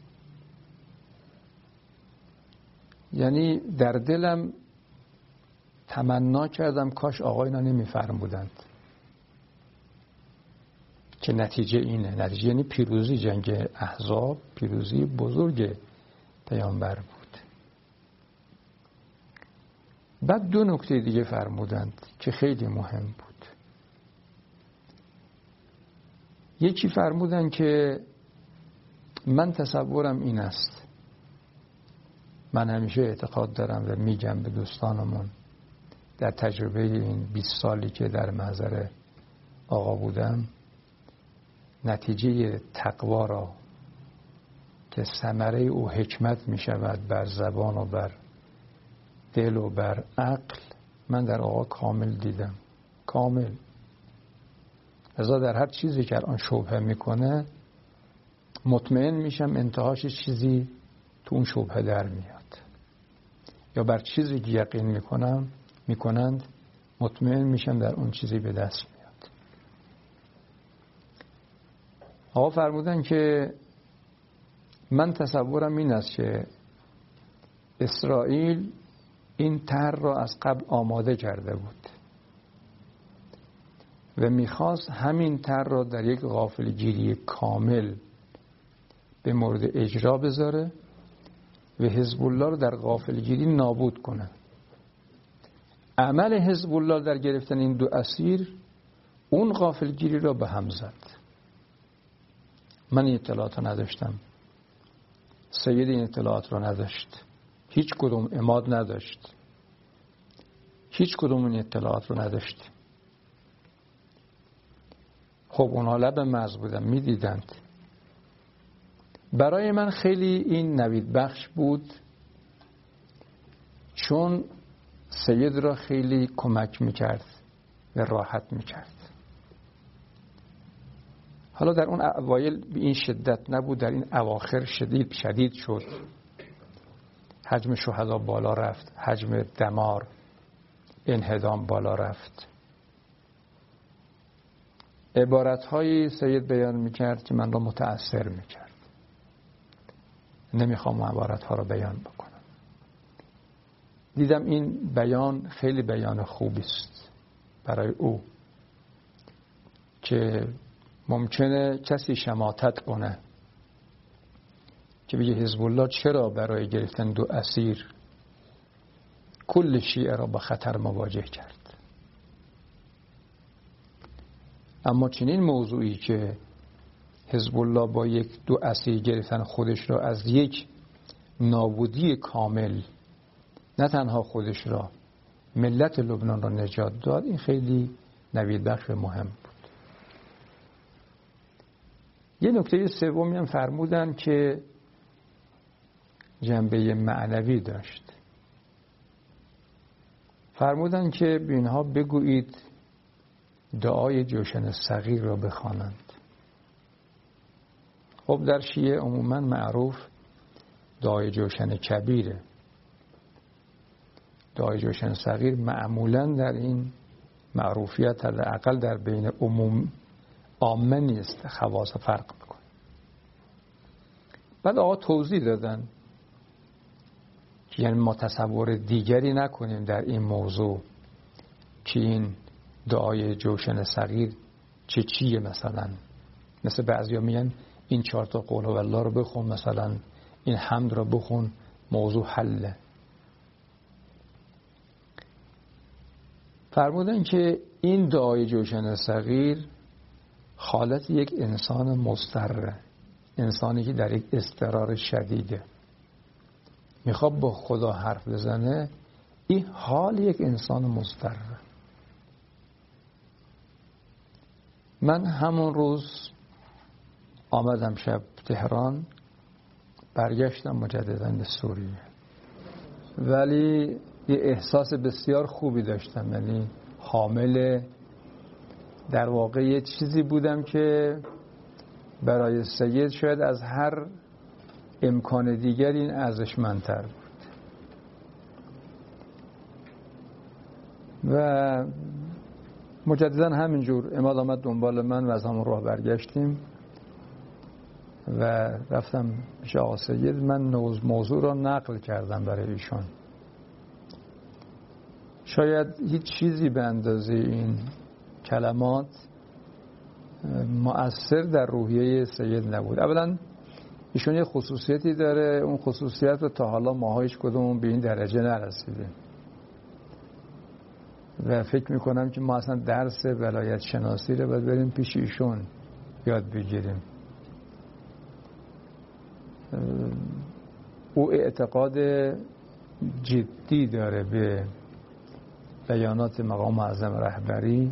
یعنی در دلم تمنا کردم کاش آقا اینا نمیفرمودند که نتیجه اینه. نتیجه یعنی پیروزی جنگ احزاب، پیروزی بزرگ پیامبر بود. بعد دو نکته دیگه فرمودند که خیلی مهم بود. یکی فرمودند که من تصورم این است، من همیشه اعتقاد دارم و میگم به دوستانمون در تجربه این بیست سالی که در محضر آقا بودم، نتیجه تقوا را که ثمره او حکمت می شود بر زبان و بر دل و بر عقل من در آقا کامل دیدم، کامل. لذا در هر چیزی که الان شبهه میکنه مطمئن میشم انتهاش چیزی تو اون شبهه در میاد، یا بر چیزی که یقین میکنم میکنند مطمئن میشم در اون چیزی به دست میاد. آقا فرمودن که من تصورم این است که اسرائیل این طرح را از قبل آماده کرده بود و میخواست همین طرح را در یک غافلگیری کامل به مورد اجرا بذاره و حزب الله رو در غافلگیری نابود کنه. عمل حزب الله در گرفتن این دو اسیر اون غافلگیری را به هم زد. من این اطلاعات را نداشتم، سید این اطلاعات را نداشت، هیچ کدوم عماد نداشت، هیچ کدوم این اطلاعات رو نداشت. خب اونها لب مرز بودن، میدیدند. برای من خیلی این نوید بخش بود، چون سید را خیلی کمک میکرد و راحت میکرد. حالا در اون اوایل به این شدت نبود، در این اواخر شدید شدید شد. حجم شهدا بالا رفت، حجم دمار انهدام بالا رفت. عبارت‌های سید بیان میکرد که من را متأثر میکرد. نمیخوام عبارت‌ها را بیان بکنم. دیدم این بیان خیلی بیان خوبی است برای او که ممکنه کسی شماتت کنه که بگه حزب الله چرا برای گرفتن دو اسیر کل شیعه را با خطر مواجه کرد. اما چنین موضوعی که حزب الله با یک دو اسیر گرفتن خودش را از یک نابودی کامل، نه تنها خودش را، ملت لبنان را نجات داد، این خیلی نوید بخش مهم بود. یه نکته سومی هم فرمودن که جنبه معنوی داشت. فرمودن که به اینها بگویید دعای جوشن صغیر را بخوانند. خب در شیعه عموما معروف دعای جوشن کبیره. دعای جوشن صغیر معمولا در این معروفیت حداقل در بین عموم عامه نیست، خواص فرق میکنه. بعد آقا توضیح دادن که یعنی ما تصور دیگری نکنیم در این موضوع که این دعای جوشن صغیر چه چیه. مثلا مثل بعضیا میگن این چهار تا قول هو الله رو بخون، مثلا این حمد رو بخون، موضوع حله. فرمودن که این دعای جوشن صغیر حالت یک انسان مضطره، انسانی که در یک اضطرار شدیده، میخواد با خدا حرف بزنه. این حال یک انسان مضطره. من همون روز آمدم شب تهران، برگشتم مجددا به سوریه، ولی یه احساس بسیار خوبی داشتم. یعنی حامل در واقع یه چیزی بودم که برای سید شاید از هر امکان دیگر این ارزشمندتر بود. و مجددا همینجور عماد آمد دنبال من و از همون راه برگشتیم و رفتم پیش آقا سید. من موضوع را نقل کردم برای ایشان. شاید هیچ چیزی به اندازه این کلمات مؤثر در روحیه سید نبود. اولا ایشون یه خصوصیتی داره، اون خصوصیت رو تا حالا ما هیچ کدومون به این درجه نرسیدیم و فکر میکنم که ما اصلا درس ولایت شناسی رو باید بریم پیش ایشون یاد بگیریم. او اعتقاد جدی داره به بیانات مقام معظم رهبری،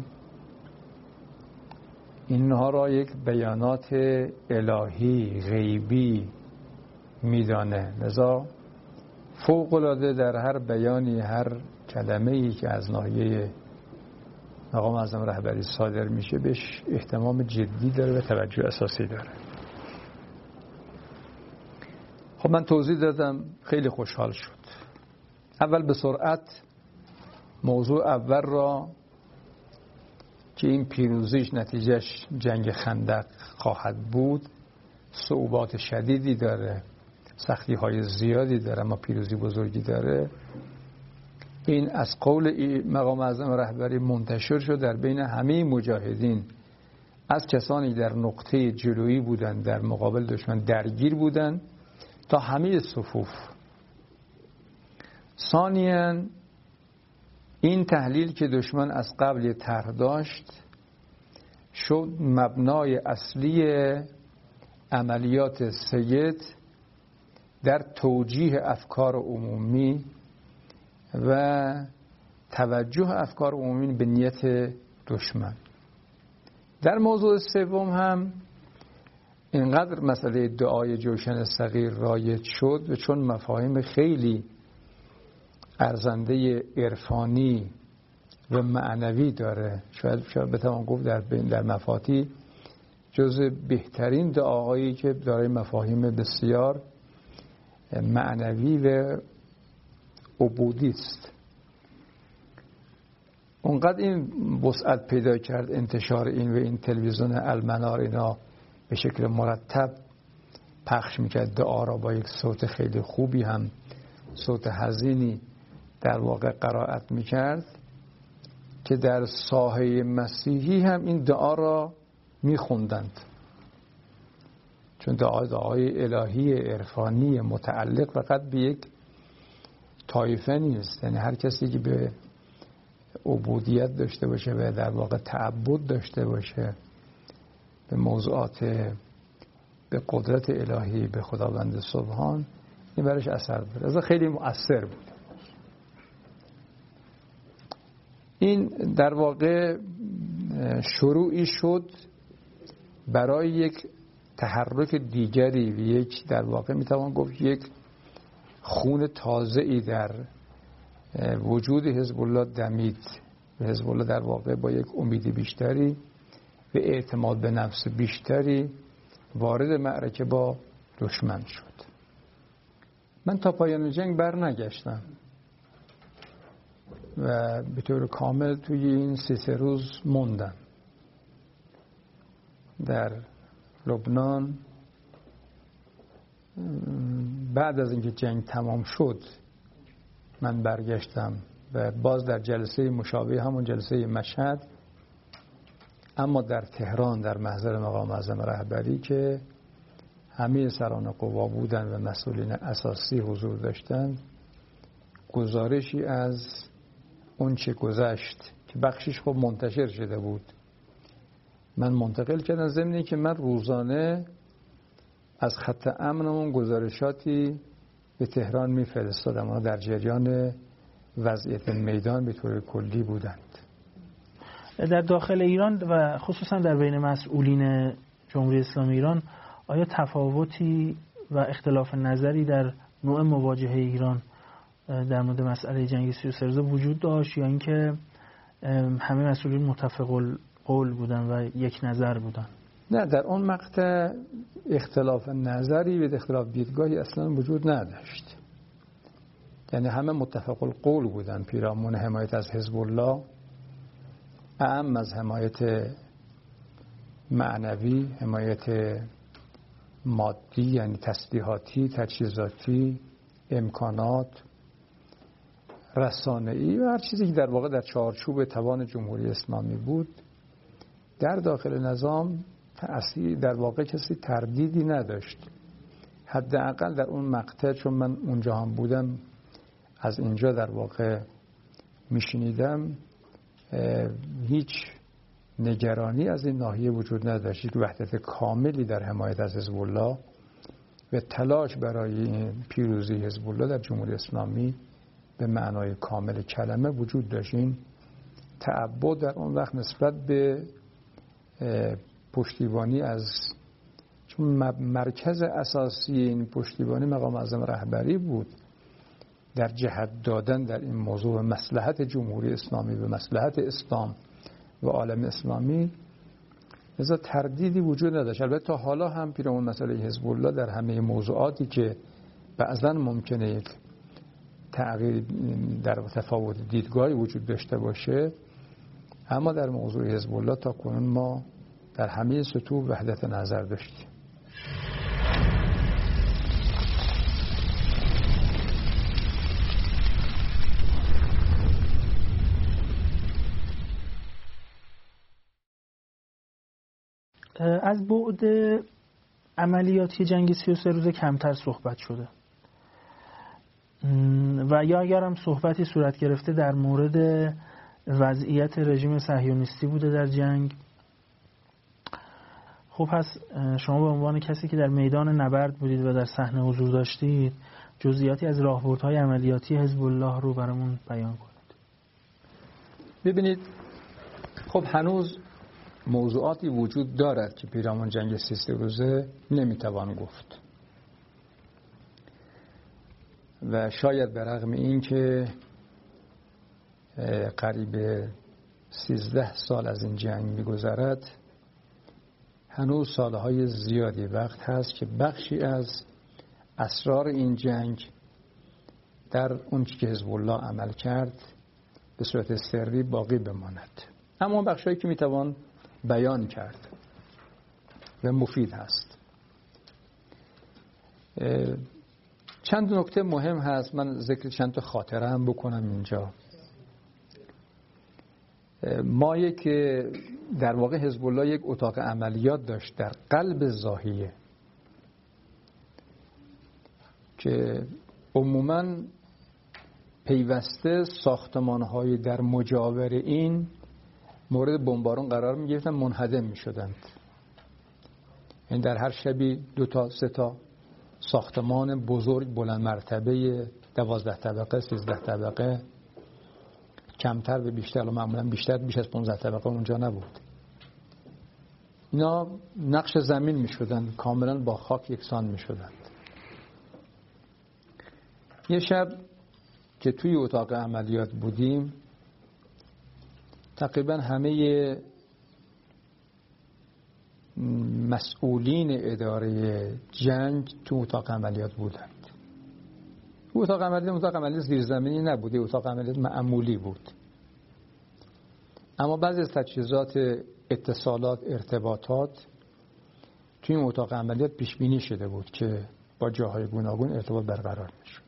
اینها را یک بیانات الهی غیبی میدانه. لذا فوق‌العاده در هر بیانی، هر کلمه‌ای که از ناحیه مقام اعظم رهبری صادر میشه بهش اهتمام جدی داره و توجه اساسی داره. خب من توضیح دادم، خیلی خوشحال شد. اول به سرعت موضوع اول را که این پیروزیش نتیجهش جنگ خندق خواهد بود، صعوبات شدیدی داره، سختی های زیادی داره، اما پیروزی بزرگی داره. این از قول مقام اعظم رهبری منتشر شد در بین همه مجاهدین، از کسانی در نقطه جلویی بودند در مقابل دشمن درگیر بودند تا همه صفوف. ثانیاً این تحلیل که دشمن از قبل طرح داشت شد مبنای اصلی عملیات سید در توجیه افکار عمومی و توجه افکار عمومی به نیت دشمن. در موضوع سوم هم اینقدر مسئله دعای جوشن صغیر رایج شد و چون مفاهیم خیلی ارزنده عرفانی و معنوی داره، شاید شاید بتوان گفت در در مفاتی جزء بهترین دعاهایی که دارای مفاهیم بسیار معنوی و عبودی است. اونقدر این وسعت پیدا کرد انتشار این و این تلویزیون المنار اینا به شکل مرتب پخش میکرد دعا را با یک صوت خیلی خوبی هم صوت حزینی در واقع قرائت میکرد که در ساحه مسیحی هم این دعا را میخوندند، چون دعا دعای الهی عرفانی متعلق فقط به یک طایفه نیست. یعنی هر کسی که به عبودیت داشته باشه و در واقع تعبد داشته باشه به موضوعات به قدرت الهی به خداوند سبحان، این برش اثر داره. از خیلی مؤثر بود. این در واقع شروعی شد برای یک تحرک دیگری و یک در واقع میتوان گفت یک خون تازه‌ای در وجود حزب الله دمید و حزب الله در واقع با یک امید بیشتری و اعتماد به نفس بیشتری وارد معرکه با دشمن شد. من تا پایان جنگ بر نگشتم و به طور کامل توی این سه سه روز موندم در لبنان. بعد از اینکه جنگ تمام شد من برگشتم و باز در جلسه مشابه همون جلسه مشهد، اما در تهران در محضر مقام اعظم رهبری که همه سران قوا بودن و مسئولین اساسی حضور داشتند، گزارشی از اون چه گذشت که بخشش خب منتشر شده بود من منتقل کردم، ضمن که من روزانه از خط امنمون گزارشاتی به تهران میفرستادم. اونا در جریان وضعیت میدان به طور کلی بودند. در داخل ایران و خصوصا در بین مسئولین جمهوری اسلامی ایران آیا تفاوتی و اختلاف نظری در نوع مواجهه ایران در مورد مسئله جنگ سی و سه روزه وجود داشت یا اینکه همه مسئولین متفق القول بودن و یک نظر بودن؟ نه، در اون مقطع اختلاف نظری و اختلاف دیدگاهی اصلا وجود نداشت. یعنی همه متفق القول بودن پیرامون حمایت از حزب الله، اعم از حمایت معنوی، حمایت مادی یعنی تسلیحاتی، تجهیزاتی، امکانات، رسانه‌ای و هر چیزی که در واقع در چارچوب توان جمهوری اسلامی بود در داخل نظام تأثیر در واقع کسی تردیدی نداشت. حداقل در اون مقطع، چون من اونجا هم بودم، از اینجا در واقع میشنیدم، هیچ نگرانی از این ناحیه وجود نداشت که وحدت کاملی در حمایت از حزب الله و تلاش برای پیروزی حزب الله در جمهوری اسلامی به معنای کامل کلمه وجود داشت. این تعبد در اون وقت نسبت به پشتیبانی از، چون مرکز اساسی این پشتیبانی مقام اعظم رهبری بود در جهت دادن در این موضوع مصلحت جمهوری اسلامی و مصلحت اسلام و عالم اسلامی، لذا تردیدی وجود نداشت. البته تا حالا هم پیرامون مسئله حزب الله در همه موضوعاتی که بعضا ممکنه یک تغییر در تفاوت دیدگاهی وجود داشته باشه، اما در موضوع حزب الله تا کنون ما در همه سطوح وحدت نظر داشتیم. از بعد عملیاتی جنگ سی و سه روزه کمتر صحبت شده و یا اگر هم صحبتی صورت گرفته در مورد وضعیت رژیم صهیونیستی بوده در جنگ. خب پس شما به عنوان کسی که در میدان نبرد بودید و در صحنه حضور داشتید، جزئیاتی از راهبردهای عملیاتی حزب الله رو برامون بیان کنید. ببینید، خب هنوز موضوعاتی وجود دارد که پیرامون جنگ سی و سه روزه نمیتوان گفت و شاید به رغم این که قریب سیزده سال از این جنگ میگذرد، هنوز سالهای زیادی وقت هست که بخشی از اسرار این جنگ در اون چیزی که حزب الله عمل کرد به صورت سری باقی بماند، اما بخشی که میتوان بیان کرد و مفید هست. چند نکته مهم هست، من ذکر چند تا خاطره هم بکنم اینجا. ما یک در واقع حزب الله یک اتاق عملیات داشت در قلب زاهیه که عموماً پیوسته ساختمان‌های در مجاور این مورد بمباران قرار می‌گرفتن، منهدم می‌شدند. این در هر شبی دو تا سه تا ساختمان بزرگ بلند مرتبه دوازده طبقه سیزده طبقه، کمتر به بیشتر، معمولا بیشتر بیش از پانزده طبقه اونجا نبود، اینا نقش زمین می‌شدن، کاملا با خاک یکسان می‌شدند. یه شب که توی اتاق عملیات بودیم، تقریبا همه مسئولین اداره جنگ تو اتاق عملیات بودند. اتاق عملیات اتاق عملیات زیرزمینی نبوده، اتاق عملیات معمولی بود، اما بعضی از تجهیزات اتصالات ارتباطات توی اتاق عملیات پیش بینی شده بود که با جاهای گوناگون ارتباط برقرار میشد.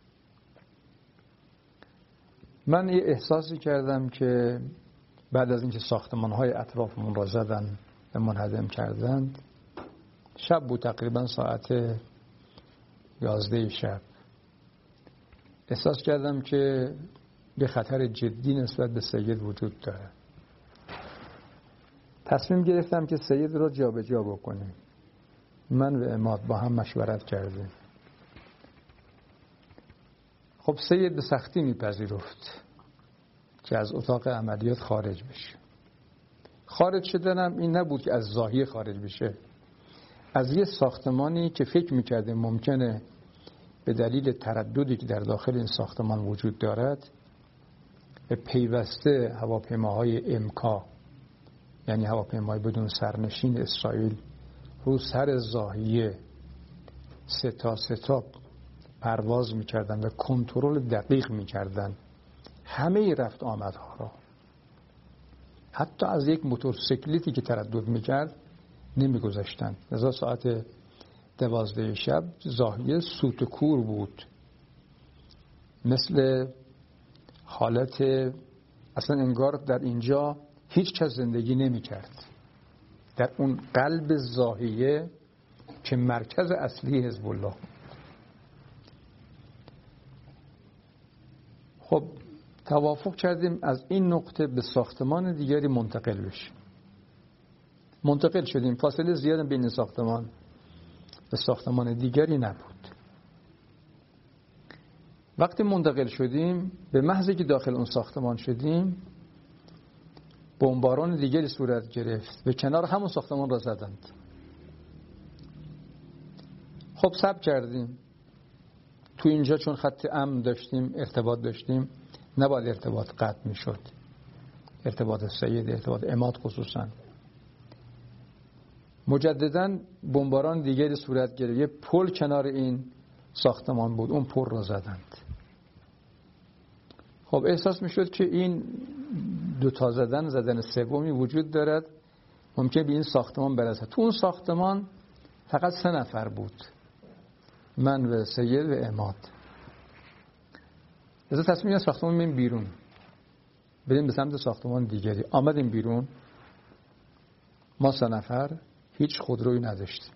من یه احساسی کردم که بعد از اینکه ساختمان‌های اطرافمون را زدن و منهدم کردند، شب بود تقریبا ساعت یازده شب، احساس کردم که یه خطر جدی نسبت به سید وجود داره. تصمیم گرفتم که سید را جابجا بکنیم. من و عماد با هم مشورت کردیم. خب سید به سختی میپذیرفت که از اتاق عملیات خارج بشه. خارج شدنم این نبود که از زاهیه خارج بشه، از یه ساختمانی که فکر میکرده ممکنه به دلیل ترددی که در داخل این ساختمان وجود دارد به پیوسته هواپیماهای امکا، یعنی هواپیمای بدون سرنشین اسرائیل، رو سر زاهیه ستا ستا پرواز میکردن و کنترل دقیق میکردن همه رفت آمدها را. حتی از یک موتورسیکلتی که تردد میکرد نمیگذاشتن. لذا ساعت دوازده شب زاهیه سوت کور بود، مثل حالت اصلا انگار در اینجا هیچ کس زندگی نمی کرد، در اون قلب زاهیه که مرکز اصلی حزب الله. خب توافق کردیم از این نقطه به ساختمان دیگری منتقل بشیم. منتقل شدیم، فاصله زیاد بین ساختمان به ساختمان دیگری نبود. وقتی منتقل شدیم، به محض که داخل اون ساختمان شدیم، بمباران دیگری صورت گرفت به کنار همون ساختمان را زدند. خب صبر کردیم تو اینجا چون خط امن داشتیم، ارتباط داشتیم، نباید ارتباط قطع میشد. ارتباط سید، ارتباط عماد خصوصا. مجددا بمباران دیگری صورت گرفت. یه پل کنار این ساختمان بود، اون پل را زدند. خب احساس میشد که این دو تا زدن زدن سومی وجود دارد، ممکن به این ساختمان برسه. تو اون ساختمان فقط سه نفر بود، من و سید و عماد. از تصمیم گرفتیم ساختمان بریم بیرون، بریم به سمت ساختمان دیگری. آمدیم بیرون، ما سه نفر هیچ خودرویی نداشتیم.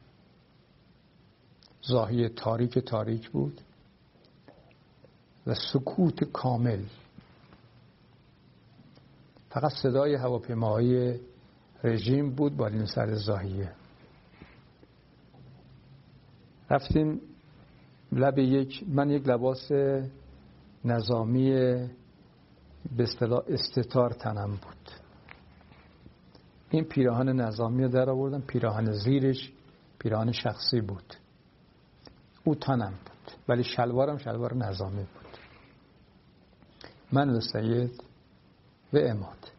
زاویه تاریک تاریک بود و سکوت کامل. فقط صدای هواپیماهای رژیم بود بالین سر زاویه. رفتیم لب یک، من یک لباس نظامی به اصطلاح استتار تنم بود. این پیراهن نظامی رو در آوردم، پیراهن زیرش پیراهن شخصی بود. او تنم بود ولی شلوارم شلوار نظامی بود. من و سید و عماد.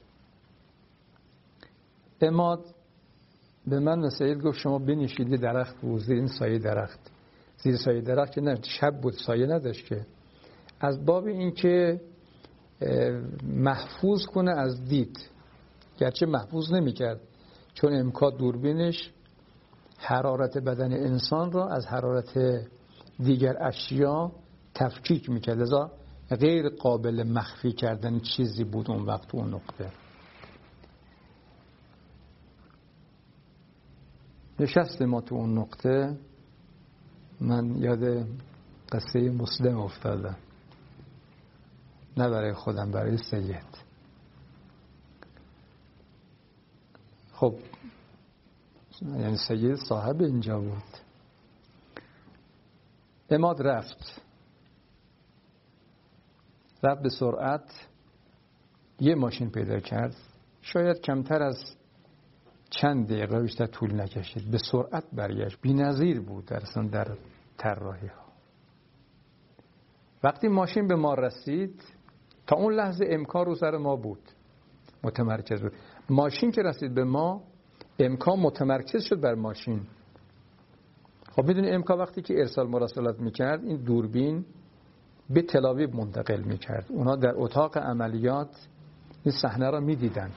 عماد به من و سید گفت شما بنشید درخت بود، زیر این سایه درخت. زیر سایه درخت که نه، شب بود، سایه نداشت که. از باب این که محفوظ کنه از دید، گرچه محفوظ نمی کرد چون امکان دوربینش حرارت بدن انسان را از حرارت دیگر اشیا تفکیک می کرد، لذا غیر قابل مخفی کردن چیزی بود اون وقت اون نقطه. نشست ما تو اون نقطه، من یاد قصه مسلم افتادم، نه برای خودم، برای سید. خب یعنی سید صاحب اینجا بود. عماد رفت رفت به سرعت، یه ماشین پیدا کرد، شاید کمتر از چند دقیقه بیشتر طول نکشید، به سرعت برگشت. بی‌نظیر بود در اصلا در طراحی ها. وقتی ماشین به ما رسید، تا اون لحظه امکان رو سر ما بود، متمرکز بود. ماشین که رسید به ما، امکان متمرکز شد بر ماشین. خب میدونی امکان وقتی که ارسال مراسلات میکرد، این دوربین به تل آویو منتقل میکرد. اونا در اتاق عملیات این صحنه را میدیدند.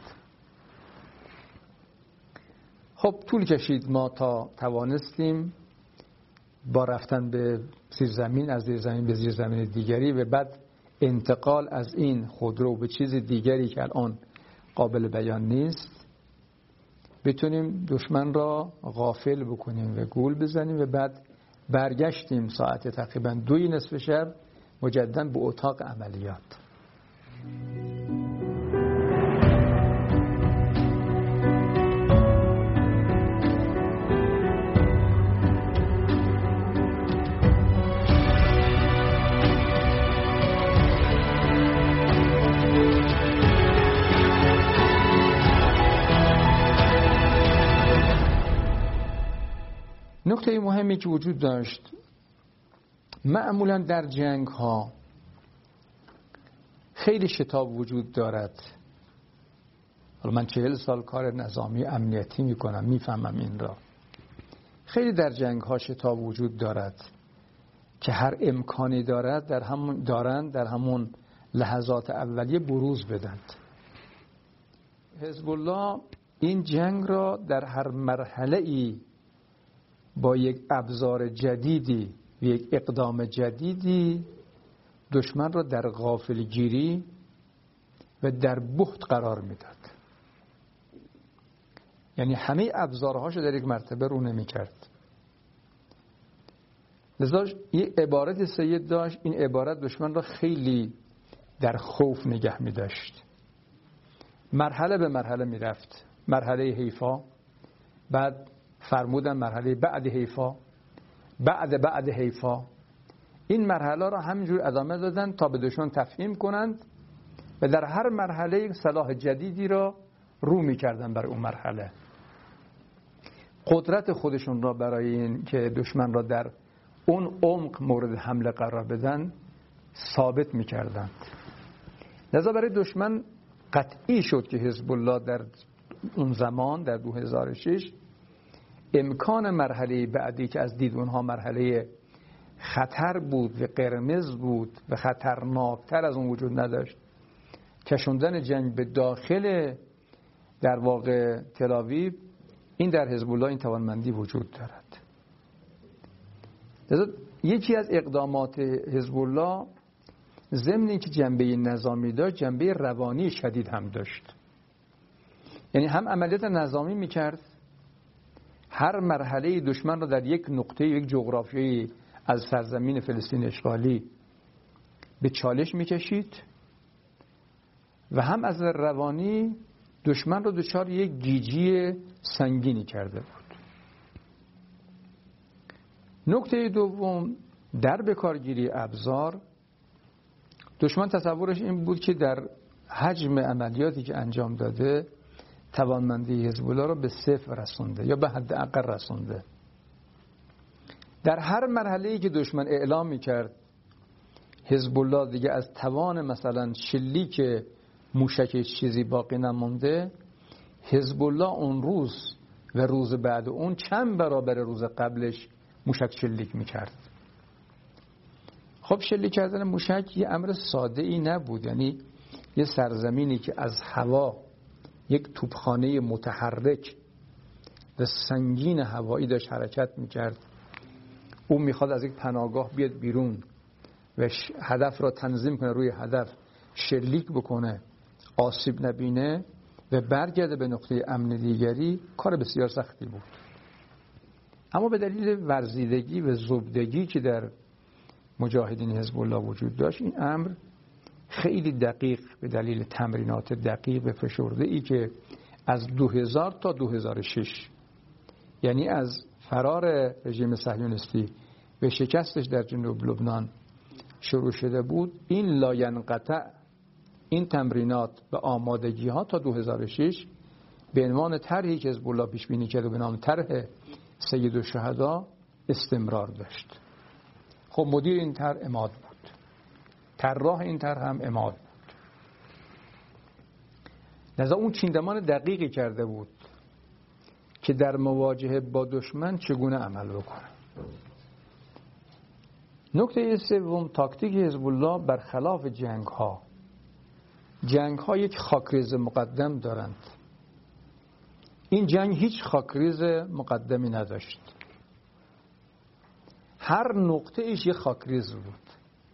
خب طول کشید ما تا توانستیم با رفتن به زیرزمین، از زیرزمین به زیرزمین دیگری و بعد انتقال از این خودرو به چیز دیگری که الان قابل بیان نیست، بتونیم دشمن را غافل بکنیم و گول بزنیم. و بعد برگشتیم ساعت تقریبا دوی نصف شب مجددا به اتاق عملیات. نکته مهمی که وجود داشت، معمولا در جنگ ها خیلی شتاب وجود دارد. حالا من چهل سال کار نظامی امنیتی میکنم، میفهمم این را. خیلی در جنگ ها شتاب وجود دارد که هر امکانی دارد در همون دارند در همون لحظات اولیه بروز بدند. حزب الله این جنگ را در هر مرحله ای با یک ابزار جدیدی و یک اقدام جدیدی دشمن را در غافلگیری و در بهت قرار میداد. یعنی همه ابزارهاشو در یک مرتبه رو نمی کرد. لذا یک عبارت سید داشت، این عبارت دشمن را خیلی در خوف نگه می داشت. مرحله به مرحله می رفت. مرحله حیفا، بعد فرمودن مرحله بعد حیفا، بعد بعد حیفا. این مرحله را همینجور ادامه دادن تا به دشمن تفهیم کنند و در هر مرحله سلاح جدیدی را رو می‌کردن برای اون مرحله. قدرت خودشون را برای این که دشمن را در اون عمق مورد حمله قرار بدن ثابت میکردند. لذا برای دشمن قطعی شد که حزب الله در اون زمان در دو هزار و شش امکان مرحله بعدی که از دید اونها مرحله خطر بود و قرمز بود و خطرناکتر از اون وجود نداشت، کشوندن جنگ به داخل در واقع تل‌آویو، این در حزب الله این توانمندی وجود دارد. لذا یکی از اقدامات حزب الله ضمن اینکه جنبه نظامی داشت، جنبه روانی شدید هم داشت. یعنی هم عملیات نظامی میکرد، هر مرحله دشمن را در یک نقطه یک جغرافیایی از سرزمین فلسطین اشغالی به چالش میکشید و هم از روانی دشمن را دچار یک گیجی سنگینی کرده بود. نکته دوم، در بکارگیری ابزار، دشمن تصورش این بود که در حجم عملیاتی که انجام داده توانمندی حزب الله را به صفر رسونده یا به حد اقل رسونده. در هر مرحله‌ای که دشمن اعلام می‌کرد حزب الله دیگه از توان مثلا شلیک موشک چیزی باقی نمونده، حزب الله اون روز و روز بعد اون چند برابر روز قبلش موشک شلیک می‌کرد. خب شلیک کردن موشک یه امر ساده ای نبود، یعنی یه سرزمینی که از هوا یک توپخانه متحرک و سنگین هوایی داشت حرکت میکرد، اون میخواد از یک پناهگاه بیاد بیرون و هدف را تنظیم کنه، روی هدف شلیک بکنه، آسیب نبینه و برگرده به نقطه امن دیگری، کار بسیار سختی بود. اما به دلیل ورزیدگی و زبدگی که در مجاهدین حزب الله وجود داشت، این امر خیلی دقیق به دلیل تمرینات دقیق و فشرده ای که از دو هزار تا دو هزار و شش، یعنی از فرار رژیم صهیونیستی و شکستش در جنوب لبنان شروع شده بود، این لاینقطع این تمرینات و آمادگی ها تا دو هزار و شش به عنوان طرحی که حزب الله پیش بینی کرده به نام طرح سید الشهدا استمرار داشت. خب مدیر این طرح عماد بود، طراح این طرح هم عماد بود. لذا اون چیندمان دقیقی کرده بود که در مواجهه با دشمن چگونه عمل بکنه. نکته سوم، تاکتیک حزب الله برخلاف جنگ ها. جنگ ها یک خاکریز مقدم دارند، این جنگ هیچ خاکریز مقدمی نداشت. هر نقطه ایش یک خاکریز بود،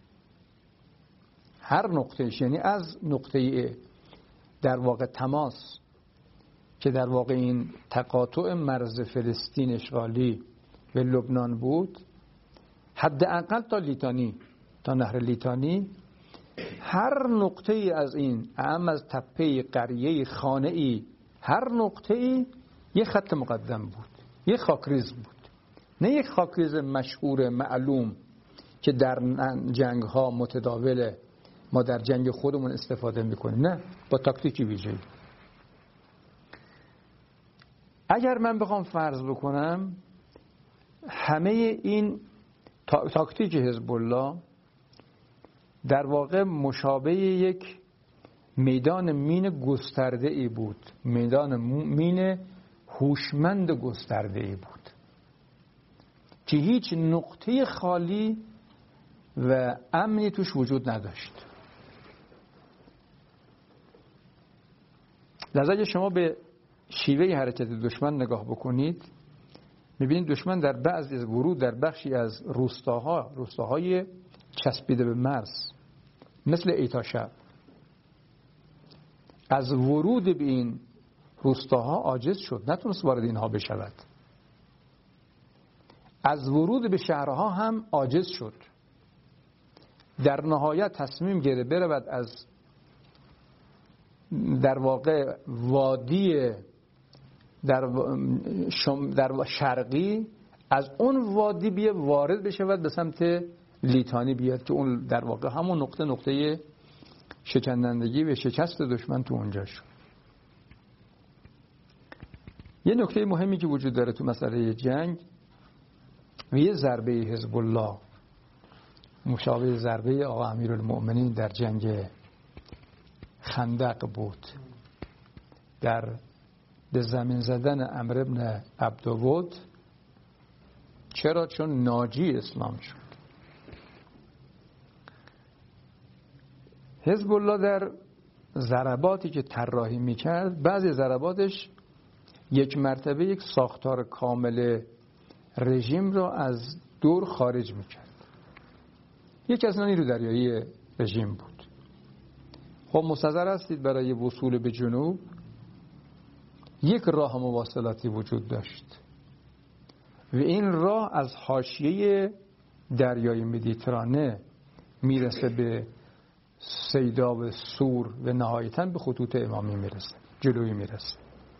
هر نقطه ایش، یعنی از نقطه در واقع تماس که در واقع این تقاطع مرز فلسطین اشغالی و لبنان بود، حداقل تا لیتانی، تا نهر لیتانی، هر نقطه ای از این، اعم از تپه قریه خانه ای، هر نقطه ای یک خط مقدم بود، یک خاکریز بود. نه یک خاکریز مشهور معلوم که در جنگ ها متداوله، ما در جنگ خودمون استفاده میکنیم، نه، با تاکتیکی ویژه‌ای. اگر من بخوام فرض بکنم همه این تاکتیک حزب الله در واقع مشابه یک میدان مین گسترده ای بود، میدان مین هوشمند گسترده ای بود که هیچ نقطه خالی و امنی توش وجود نداشت. لذا اگه شما به شیوه حرکت دشمن نگاه بکنید، میبینید دشمن در بعضی از ورود در بخشی از روستاها، روستاهای چسبیده به مرز مثل ایتاشب، از ورود به این روستاها عاجز شد، نتونست وارد اینها بشود. از ورود به شهرها هم عاجز شد. در نهایت تصمیم گرفت برود از در واقع وادی در شم در شرقی، از اون وادی بیه وارد بشود به سمت لیتانی بیاد که اون در واقع همون نقطه نقطه شکنندگی و شکست دشمن تو اونجا شد. یه نکته مهمی که وجود داره تو مسئله جنگ، و یه ضربه حزب الله مشابه ضربه آقا امیرالمؤمنین در جنگ خندق بود، در به زمین زدن عمرو بن عبدود. چرا؟ چون ناجی اسلام شد. حزب الله در ضرباتی که طراحی میکرد، بعضی ضرباتش یک مرتبه یک ساختار کامل رژیم را از دور خارج میکرد. یکی از نیروی دریایی رژیم بود. خب مستحضر هستید برای وصول به جنوب یک راه مواصلاتی وجود داشت و این راه از حاشیه دریای مدیترانه میرسه به سیدا و سور و نهایتاً به خطوط امامی میرسه، جلوی میرسه.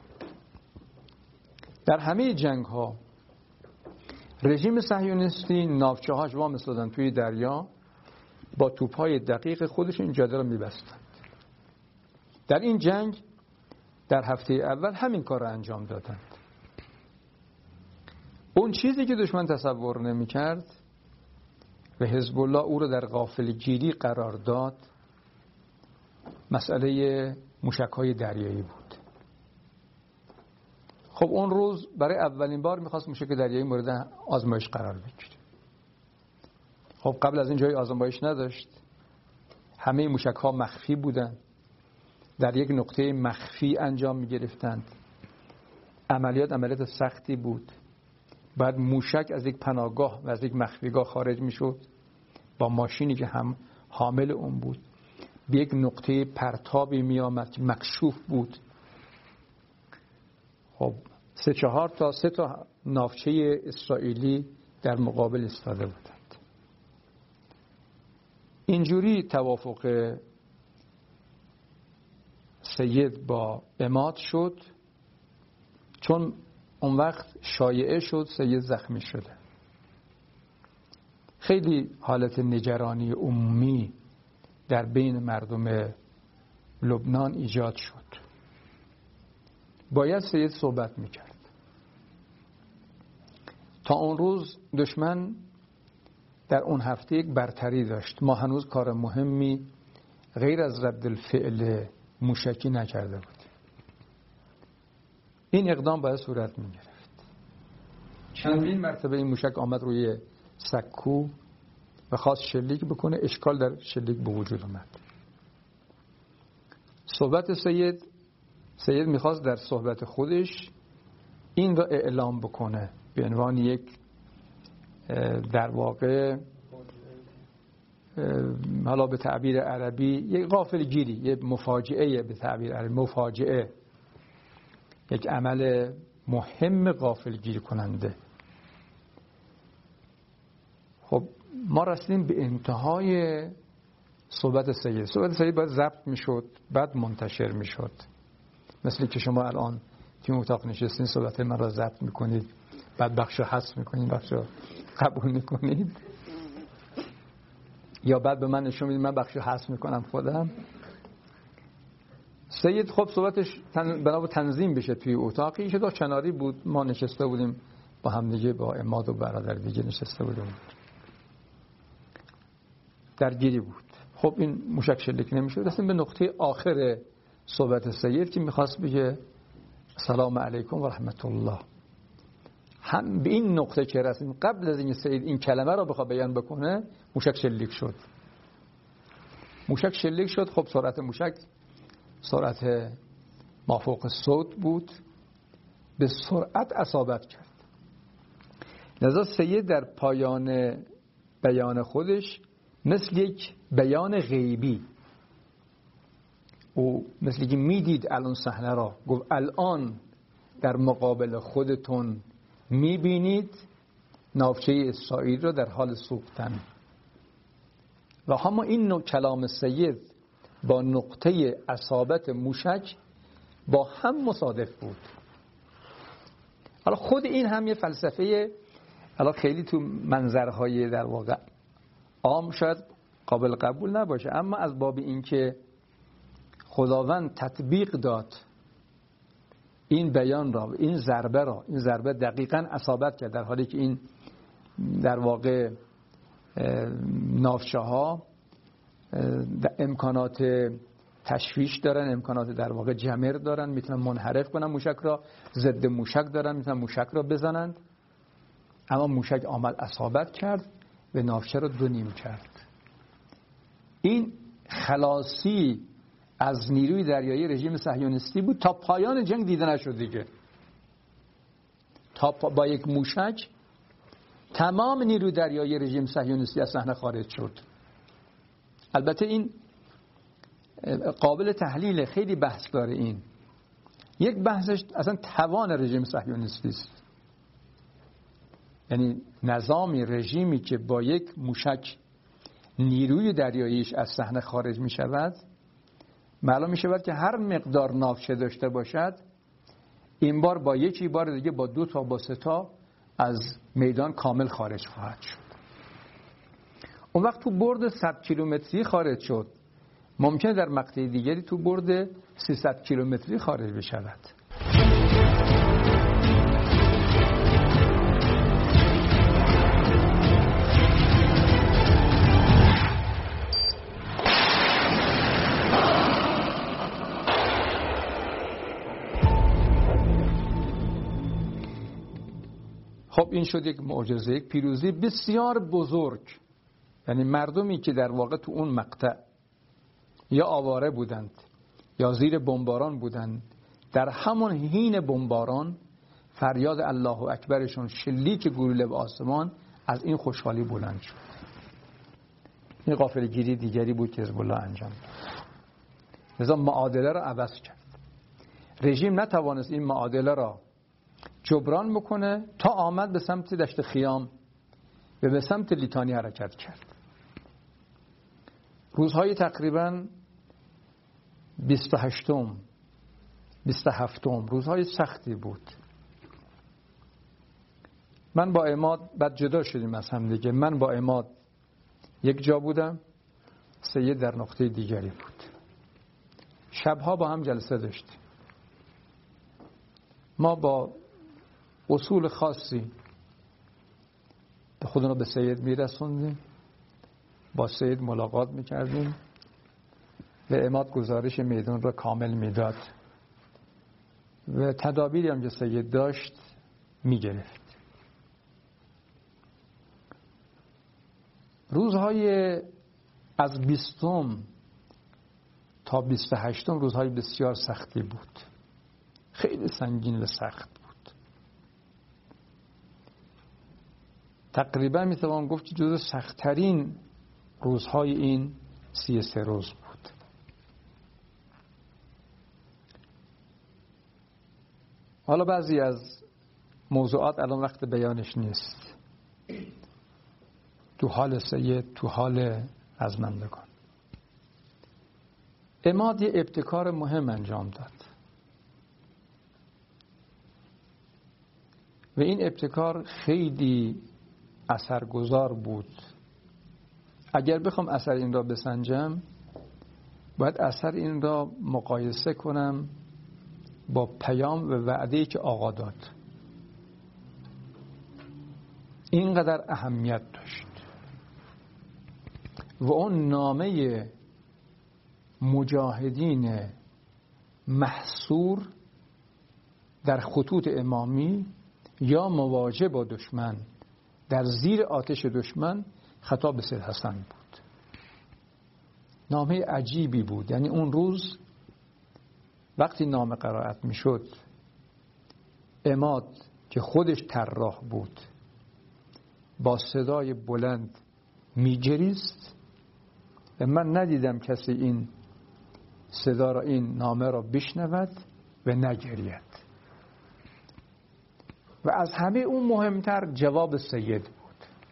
در همه جنگ ها رژیم صهیونیستی ناوچه هاش وا می‌سازن توی دریا، با توپ‌های دقیق خودش این جاده رو می‌بستند. در این جنگ در هفته اول همین کار رو انجام دادند. اون چیزی که دشمن تصور نمی‌کرد و حزب الله او رو در غافلگیری قرار داد، مسئله موشک‌های دریایی بود. خب اون روز برای اولین بار می‌خواست موشک دریایی مورد آزمایش قرار بگیره. خب قبل از این جای آزمایش نداشت. همه موشک‌ها مخفی بودند، در یک نقطه مخفی انجام می‌گرفتند. عملیات عملیات سختی بود. بعد موشک از یک پناهگاه و از یک مخفیگاه خارج می‌شد با ماشینی که هم حامل اون بود، به یک نقطه پرتابی می‌آمد که مکشوف بود. خب سه چهار تا سه تا ناوچه اسرائیلی در مقابل ایستاده بودند. اینجوری توافق سید با عماد شد، چون اون وقت شایعه شد سید زخمی شده. خیلی حالت نگرانی عمومی در بین مردم لبنان ایجاد شد. باید سید صحبت میکرد. تا اون روز دشمن در اون هفته یک برتری داشت. ما هنوز کار مهمی غیر از رد الفعل موشکی نکرده بودیم. این اقدام باید صورت میگرفت. چندین مرتبه این موشک آمد روی سکو و خواست شلیک بکنه، اشکال در شلیک به وجود اومد. صحبت سید سید میخواست در صحبت خودش این را اعلام بکنه به عنوان یک در واقع حالا به تعبیر عربی یک غافلگیری، یک مفاجعه، به تعبیر عربی مفاجعه، یک عمل مهم غافلگیر کننده. خب ما رسیدیم به انتهای صحبت سید. صحبت سید باید ضبط میشد، بعد منتشر میشد. مثل که شما الان توی اتاق نشستین صحبت من را ضبط میکنید، بعد بخش رو حذف میکنید، بخش رو قبول میکنید، یا بعد به من نشون میدید من بخش رو حذف میکنم خودم. سید خب صحبتش تن... بنا به تنظیم بشه توی اتاقی که دو کناری بود، ما نشسته بودیم با هم دیگه، با عماد و برادر دیگه نشسته بودیم، درگیری بود. خب این موشک شلیک نمیشد. رسیدیم به نقطه آخر صحبت سید که میخواست بگه سلام علیکم و رحمت الله. هم به این نقطه که رسیدیم، قبل از اینکه سید این کلمه رو بخواد بیان بکنه، موشک شلیک شد. موشک شلیک شد. خب سرعت موشک سرعت مافوق صوت بود، به سرعت اصابت کرد. لذا سید در پایان بیان خودش مثل یک بیان غیبی، او مثل که میدید الان صحنه را، گفت الان در مقابل خودتون میبینید ناوچه اسرائیل را در حال سوختن. و همه این نوع کلام سید با نقطه اصابت موشک با هم مصادف بود. حالا خود این هم یه فلسفه، حالا خیلی تو منظرهای در واقع عام شاید قابل قبول نباشه، اما از باب این که خداوند تطبیق داد این بیان را، این ضربه را، این ضربه دقیقاً اصابت کرد، در حالی که این در واقع ناوچه ها امکانات تشویش دارن، امکانات در واقع جمر دارن، میتونن منحرف کنن موشک را، ضد موشک دارن، میتونن موشک را بزنند. اما موشک آمد اصابت کرد و ناوچه را دو نیم کرد. این خلاصی از نیروی دریایی رژیم صهیونیستی بود. تا پایان جنگ دیده نشد دیگه. تا با یک موشک تمام نیروی دریایی رژیم صهیونیستی از صحنه خارج شد. البته این قابل تحلیل، خیلی بحث داره. این یک بحثش اصلا توان رژیم صهیونیستی است. یعنی نظامی، رژیمی که با یک موشک نیروی دریاییش از صحنه خارج می شود، معلوم می شود که هر مقدار ناوچه داشته باشد، این بار با یکی، بار دیگه با دو تا، با سه تا از میدان کامل خارج خواهد شد. اون وقت تو برد صد کیلومتری خارج شد، ممکنه در مقطع دیگری تو برد سیصد کیلومتری خارج بشود. خب این شد یک معجزه، یک پیروزی بسیار بزرگ. یعنی مردمی که در واقع تو اون مقطع یا آواره بودند یا زیر بمباران بودند، در همون حین بمباران فریاد الله اکبرشون، شلیک گلوله به آسمان، از این خوشحالی بلند شد. این غافلگیری دیگری بود که حزب الله انجام داد. لذا معادله را عوض کرد. رژیم نتوانست این معادله را جبران بکنه تا آمد به سمت دشت خیام و به سمت لیتانی حرکت کرد. روزهای تقریباً بیست و هشتم بیست و هفتم روزهای سختی بود. من با عماد بعد جدا شدیم از هم دیگه. من با عماد یک جا بودم، سید در نقطه دیگری بود. شبها با هم جلسه داشتیم. ما با اصول خاصی خودمون رو به سید میرسوندیم، با سید ملاقات میکردیم و عماد گزارش میدان را کامل میداد و تدابیری هم که سید داشت میگرفت. روزهای از بیستم تا بیست و هشتم روزهای بسیار سختی بود، خیلی سنگین و سخت بود. تقریبا میتوان گفت که جزو سخت‌ترین روزهای این سی و سه روز بود. حالا بعضی از موضوعات الان وقت بیانش نیست. تو حال سید، تو حال ازمندگان، عماد یه ابتکار مهم انجام داد و این ابتکار خیلی اثرگذار بود. اگر بخوام اثر این را بسنجم، باید اثر این را مقایسه کنم با پیام و وعده‌ای که آقا داد. اینقدر اهمیت داشت و اون نامه مجاهدین محصور در خطوط امامی یا مواجه با دشمن در زیر آتش دشمن، خطاب به سید حسن بود. نامه عجیبی بود. یعنی اون روز وقتی نامه قرائت می شد، عماد که خودش طراح بود با صدای بلند می جریست و من ندیدم کسی این صدا را، این نامه را بشنود و نگرید. و از همه اون مهمتر جواب سید بود.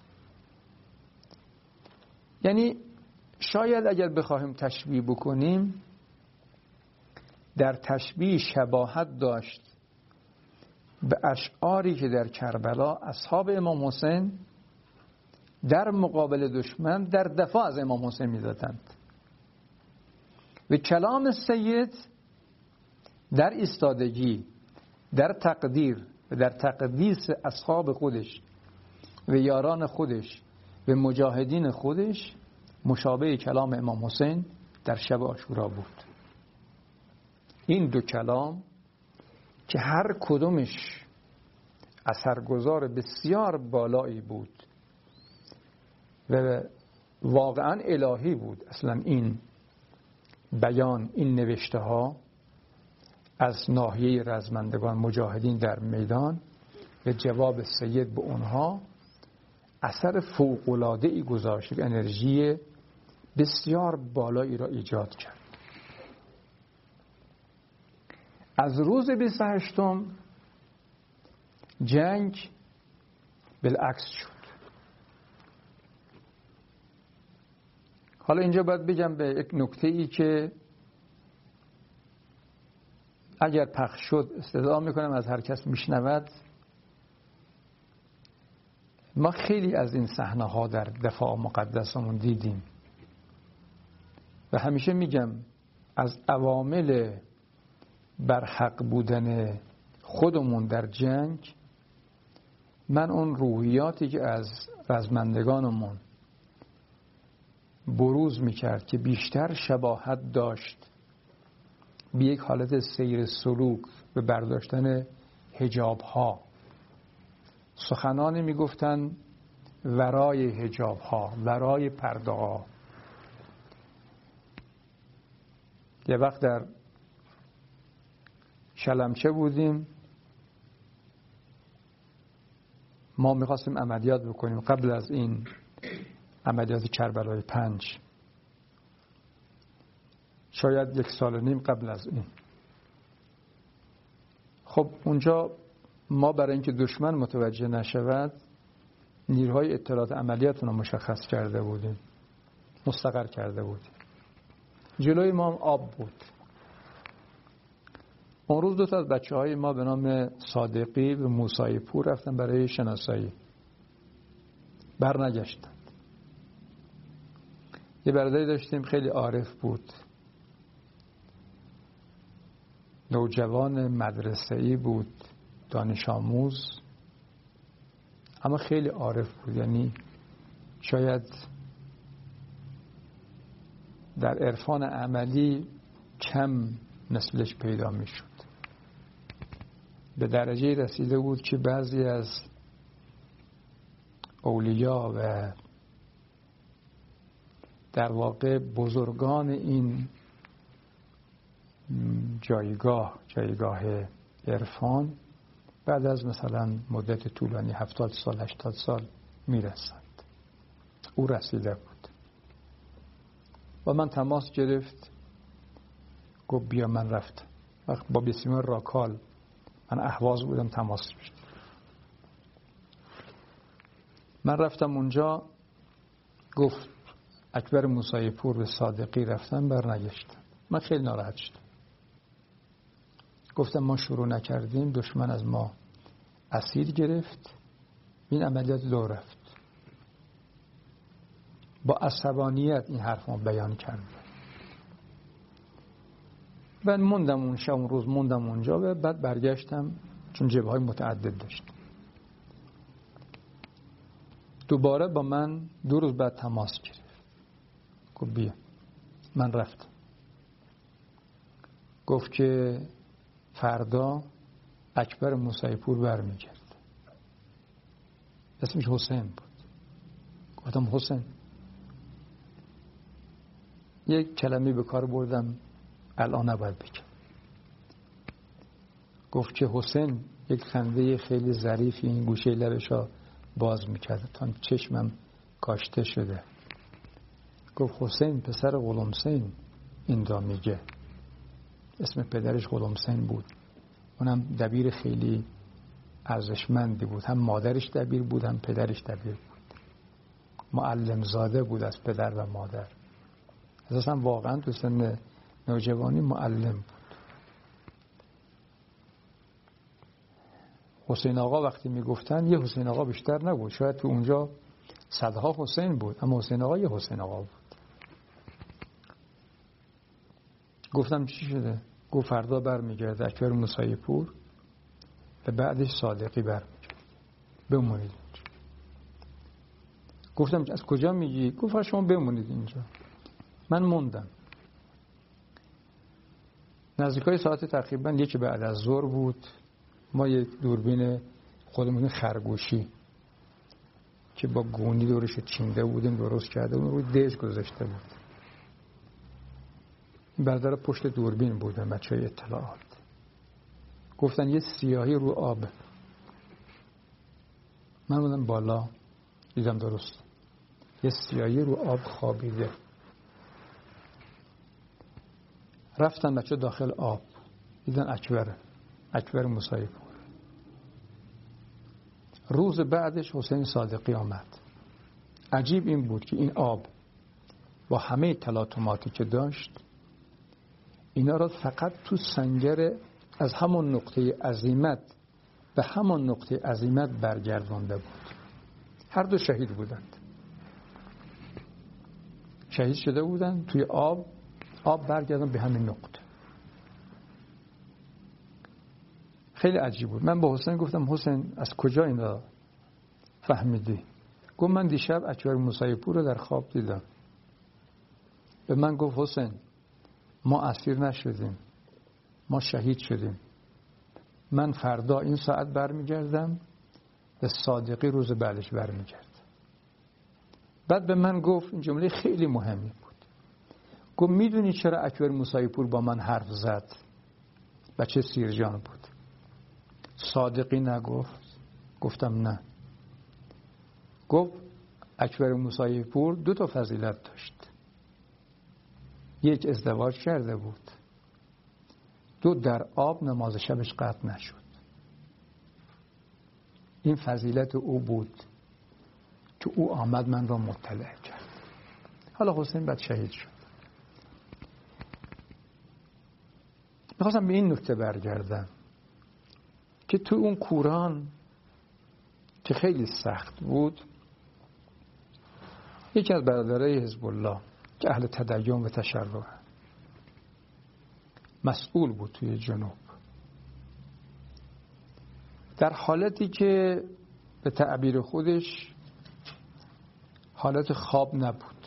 یعنی شاید اگر بخواهیم تشبیه بکنیم، در تشبیه شباهت داشت به اشعاری که در کربلا اصحاب امام حسین در مقابل دشمن در دفاع از امام حسین می‌دادند و کلام سید در ایستادگی، در تقدیر و در تقدیس اصحاب خودش و یاران خودش و مجاهدین خودش مشابه کلام امام حسین در شب عاشورا بود. این دو کلام که هر کدومش اثرگذار بسیار بالایی بود و واقعا الهی بود. اصلا این بیان، این نوشته ها از ناحیه رزمندگان مجاهدین در میدان و جواب سید به اونها اثر فوق‌العاده‌ای گذاشت، انرژی بسیار بالایی را ایجاد کرد. از روز بیست و هشتم جنگ بالعکس شد. حالا اینجا باید بگم به یک نکته ای که اگر پخش شد استدعا میکنم از هر کس میشنود، ما خیلی از این صحنه ها در دفاع مقدسمون دیدیم و همیشه میگم از عوامل برحق بودن خودمون در جنگ، من اون روحیاتی که از رزمندگانمون بروز میکرد که بیشتر شباهت داشت به یک حالت سیر سلوک و برداشتن حجاب ها، سخنانی میگفتن ورای حجاب ها، ورای پرده ها. یه وقت در شلمچه بودیم، ما میخواستیم عملیات بکنیم قبل از این عملیات کربلای پنج، شاید یک سال و نیم قبل از این. خب اونجا ما برای اینکه دشمن متوجه نشود نیروهای اطلاعات عملیاتون رو مشخص کرده بودیم، مستقر کرده بودیم. جلوی ما هم آب بود. اون روز دو تا از بچه های ما به نام صادقی و موسی پور رفتن برای شناسایی، بر نگشتن. یه برادری داشتیم خیلی عارف بود، نوجوان مدرسه‌ای بود، دانش آموز، اما خیلی عارف بود. یعنی شاید در عرفان عملی کم مثلش پیدا می شد. به درجه رسیده بود که بعضی از اولیا و در واقع بزرگان این جایگاه جایگاه عرفان بعد از مثلا مدت طولانی هفتاد سال هشتاد سال میرسند. او رسیده بود و من تماس گرفت، گفت بیا. من رفتم. وقت با بسیار راکال، من اهواز بودم، تماس گرفت. من رفتم اونجا، گفت اکبر موسی پور و صادقی رفتن برنگشتن. من خیلی ناراحت شدم. گفتم ما شروع نکردیم، دشمن از ما اسیر گرفت، این عملیات دو رفت. با عصبانیت این حرف ما بیان کردم. من موندم اون شب، اون روز موندم اونجا و بعد برگشتم، چون جبهه های متعدد داشت. دوباره با من دو روز بعد تماس گرفت، گفت بیا. من رفتم. گفت که فردا اکبر موسی پور برمیگرد. اسمش حسین بود. گفتم حسین. یک کلمه به کار بردم الان نباید بگم. گفت که حسین یک خنده خیلی ظریفی این گوشه لبشا باز میکرد تا چشمم کاشته شده. گفت حسین پسر غلامسین این دا میگه. اسم پدرش غلامسین بود. اونم دبیر خیلی ارزشمندی بود. هم مادرش دبیر بود، هم پدرش دبیر بود. معلم زاده بود از پدر و مادر. اساسا واقعا تو سن نوجوانی معلم بود. حسین آقا وقتی میگفتن یه حسین آقا بیشتر نبود، شاید تو اونجا صدها حسین بود، اما حسین آقا یه حسین آقا بود. گفتم چی شده؟ گفت فردا برمیگرده اکبر موسی پور و بعدش صادقی برمیگرده، بمونید. گفتم از کجا میگی؟ گفت شما بمونید اینجا. من موندم. نزدیکای ساعت تقریبا یک بعد از ظهر بود. ما یک دوربین خودمون خرگوشی که با گونی دورش چینده بودیم درست کرده بودیم، روی دژ گذاشته بود. این برادر پشت دوربین بودن، بچهای اطلاعات. گفتن یه سیاهی رو آب. من بودم بالا، دیدم درست یه سیاهی رو آب خوابیده. رفتن بچه داخل آب، دیدن اکبر اکبر موسوی پور. روز بعدش حسین صادقی آمد. عجیب این بود که این آب با همه تلاطماتی که داشت اینا را فقط تو سنگر از همون نقطه عزیمت به همون نقطه عزیمت برگردانده بود. هر دو شهید بودند، شهید شده بودند توی آب. آب برگردان به همین نقطه. خیلی عجیب بود. من با حسین گفتم حسین از کجا اینا فهمیدی؟ گفت من دیشب اکبر موسوی پور رو در خواب دیدم. به من گفت حسین ما اسیر نشدیم، ما شهید شدیم. من فردا این ساعت برمیگردم و صادقی روز بعدش برمیگرد. بعد به من گفت این جمله خیلی مهمی بود. گفت میدونی چرا اکبر موسوی پور با من حرف زد؟ بچه سیرجان بود. صادقی نگفت. گفتم نه. گفت اکبر موسوی پور دو تا فضیلت داشت. یک، ازدواج کرده بود. دو، در آب نماز شبش قطع نشد. این فضیلت او بود که او آمد من را مطلع کرد. حالا حسین بعد شهید شد. میخواستم به این نکته برگردم که تو اون کوران که خیلی سخت بود، یکی از برادرای حزب الله که اهل تدین و تشرع مسئول بود توی جنوب، در حالتی که به تعبیر خودش حالت خواب نبود،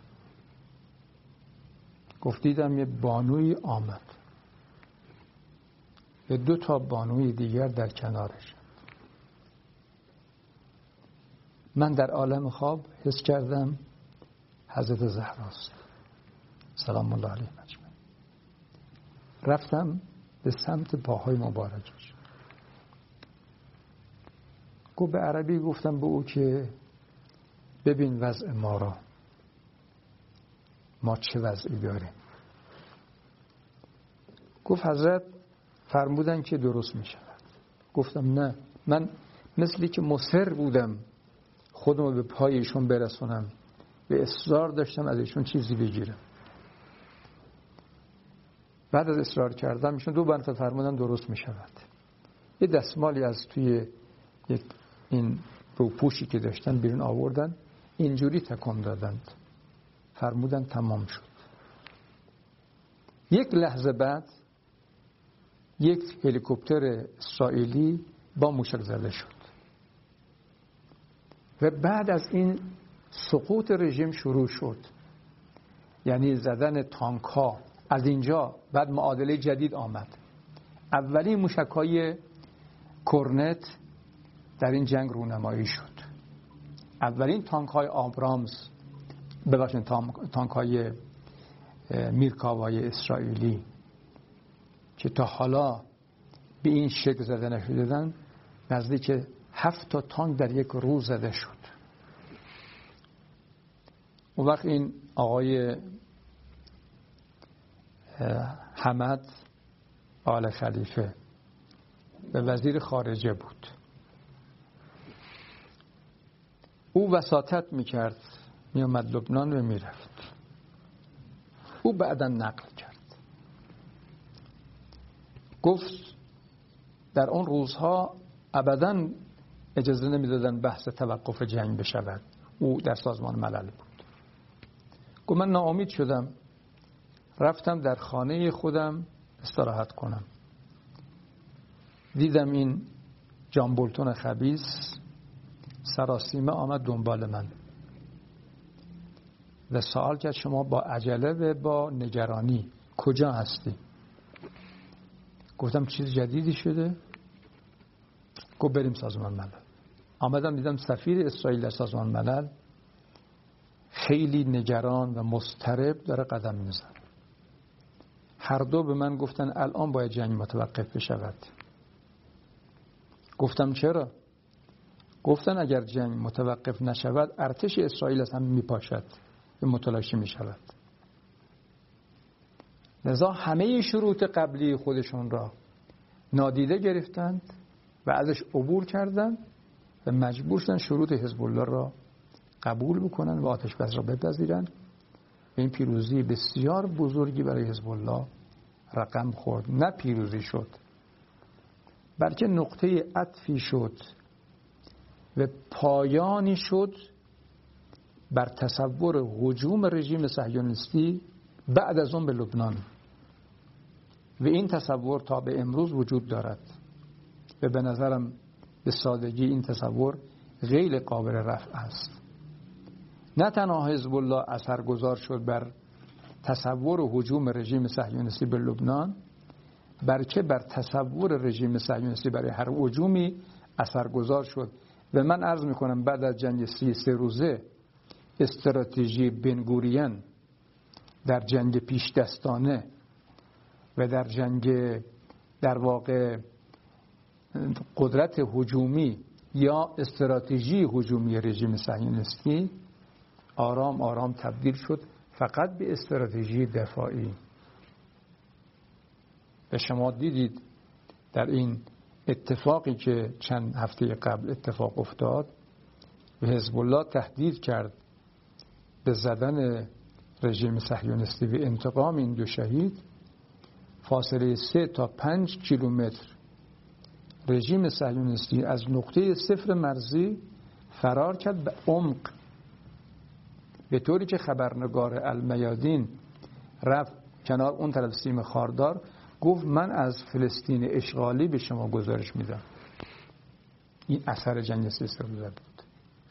گفت دیدم یه بانوی آمد و دو تا بانوی دیگر در کنارش. من در عالم خواب حس کردم حضرت زهراست سلام الله علیها اجمعین. رفتم به سمت پاهای مبارکش. گفت به عربی گفتم به او که ببین وضع ما را، ما چه وضعی داریم. گفت حضرت فرمودن که درست می شود. گفتم نه، من مثلی که مصر بودم خودم رو به پای ایشون برسونم و اصرار داشتم از ایشون چیزی بگیرم. بعد از اصرار کردم ایشون دو مرتبه فرمودن درست می شود. یه دستمالی از توی یک این روپوشی که داشتن بیرون آوردن، اینجوری تکان دادند، فرمودن تمام شد. یک لحظه بعد یک هلیکوپتر اسرائیلی با موشک زده شد و بعد از این سقوط رژیم شروع شد، یعنی زدن تانک ها از اینجا. بعد معادله جدید آمد. اولین موشک‌های کورنت در این جنگ رونمایی شد. اولین تانک های آبرامز، ببخشید تانک های میرکاوای اسرائیلی که تا حالا به این شکل زده نشدن، نزدیک هفت تا تانک در یک روز زده شد. اون وقت این آقای حمد آل خلیفه به وزیر خارجه بود. او وساطت میکرد، میامد لبنان و میرفت. او بعدا نقل کرد، گفت در اون روزها ابدا اجازه نمیدادن بحث توقف جنگ بشود. او در سازمان ملل بود. گفت من ناامید شدم، رفتم در خانه خودم استراحت کنم. دیدم این جان بولتون خبیث سراسیمه آمد دنبال من. و سوال کرد شما با عجله و با نگرانی کجا هستی؟ گفتم چیز جدیدی شده؟ گفت بریم سازمان ملل. آمدم دیدم سفیر اسرائیل در سازمان ملل خیلی نگران و مضطرب داره قدم میزنه. هر دو به من گفتن الان باید جنگ متوقف بشود. گفتم چرا؟ گفتن اگر جنگ متوقف نشود ارتش اسرائیل از هم میپاشد و متلاشی میشود. لذا همه شروط قبلی خودشون را نادیده گرفتند و ازش عبور کردند و مجبور شدن شروط حزب الله را قبول بکنن و آتش بس را بپذیرند. و این پیروزی بسیار بزرگی برای حزب الله رقم خورد. نه پیروزی شد بلکه نقطه عطفی شد و پایانی شد بر تصور هجوم رژیم صهیونیستی بعد از اون به لبنان. و این تصور تا به امروز وجود دارد و به نظرم به سادگی این تصور غیر قابل رفع است. نه تنها حزب الله اثرگذار شد بر تصور هجوم رژیم صهیونیستی به لبنان، بلکه بر تصور رژیم صهیونیستی برای هر هجومی اثرگذار شد. و من عرض میکنم بعد از جنگ سی سه روزه استراتژی بنگوریان در جنگ پیش دستانه و در جنگ در واقع قدرت هجومی یا استراتژی هجومی رژیم صهیونیستی آرام آرام تبدیل شد فقط به استراتژی دفاعی. و شما دیدید در این اتفاقی که چند هفته قبل اتفاق افتاد و حزب الله تهدید کرد به زدن رژیم صهیونیستی و انتقام این دو شهید، فاصله سه تا پنج کیلومتر رژیم صهیونیستی از نقطه صفر مرزی فرار کرد به عمق، به طوری که خبرنگار المیادین رفت کنار اون طرف سیم خاردار گفت من از فلسطین اشغالی به شما گزارش میدم. این اثر جنگ سی سه روزه بود.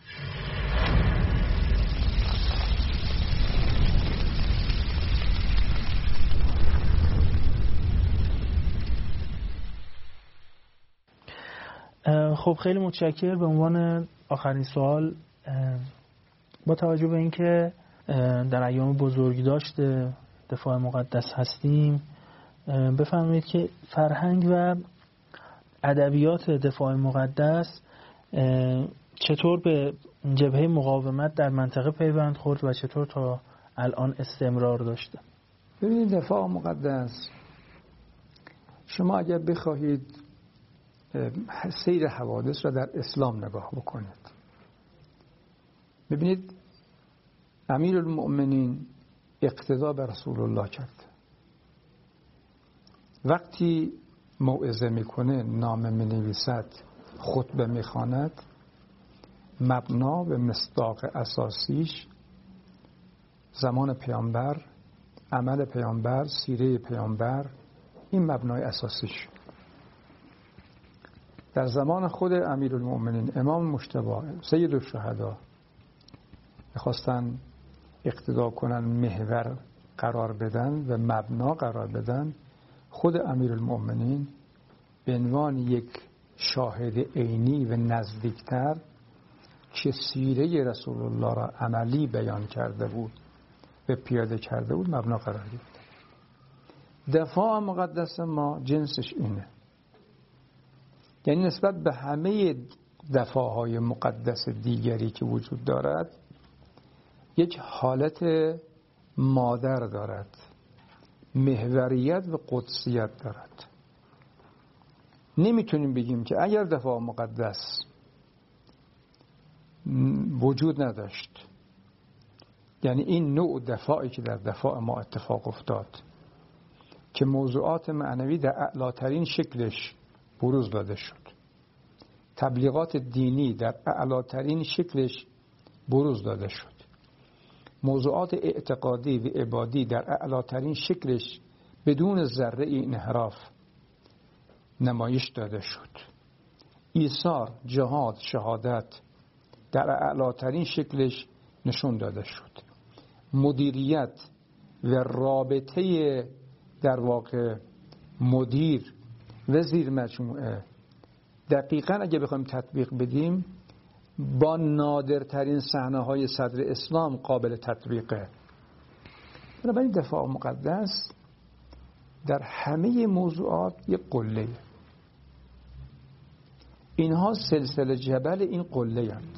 خب خیلی متشکرم. به عنوان آخرین سوال، با توجه به اینکه در ایام بزرگی داشته دفاع مقدس هستیم، بفرمایید که فرهنگ و ادبیات دفاع مقدس چطور به جبهه مقاومت در منطقه پیوند خورد و چطور تا الان استمرار داشته؟ ببینید دفاع مقدس، شما اگر بخواهید سیر حوادث را در اسلام نگاه بکنید، ببینید امیرالمؤمنین اقتدا به رسول الله کرد. وقتی موعظه میکنه، نامه مینویسد، خطبه میخواند، مبنا و مصداق اساسیش زمان پیامبر، عمل پیامبر، سیره پیامبر، این مبنای اساسیش. در زمان خود امیرالمؤمنین امام مجتبی سید الشهدا میخواستن اقتدا کنن، محور قرار بدن و مبنا قرار بدن، خود امیرالمؤمنین به عنوان یک شاهد عینی و نزدیکتر که سیره رسول الله را عملی بیان کرده بود و پیاده کرده بود مبنا قرار گرفت. دفاع مقدس ما جنسش اینه، یعنی نسبت به همه دفاعهای مقدس دیگری که وجود دارد یک حالت مادر دارد، محوریت و قدسیت دارد. نمیتونیم بگیم که اگر دفاع مقدس وجود نداشت، یعنی این نوع دفاعی که در دفاع ما اتفاق افتاد که موضوعات معنوی در اعلاترین شکلش بروز داده شد، تبلیغات دینی در اعلاترین شکلش بروز داده شد، موضوعات اعتقادی و عبادی در اعلاترین شکلش بدون ذره انحراف نمایش داده شد، ایثار، جهاد، شهادت در اعلاترین شکلش نشون داده شد. مدیریت و رابطه در واقع مدیر و زیر مجموعه دقیقاً اگه بخوایم تطبیق بدیم با نادرترین صحنه‌های صدر اسلام قابل تطبیقه. بنابراین دفاع مقدس در همه موضوعات یک قله، اینها سلسله جبل این قله هست.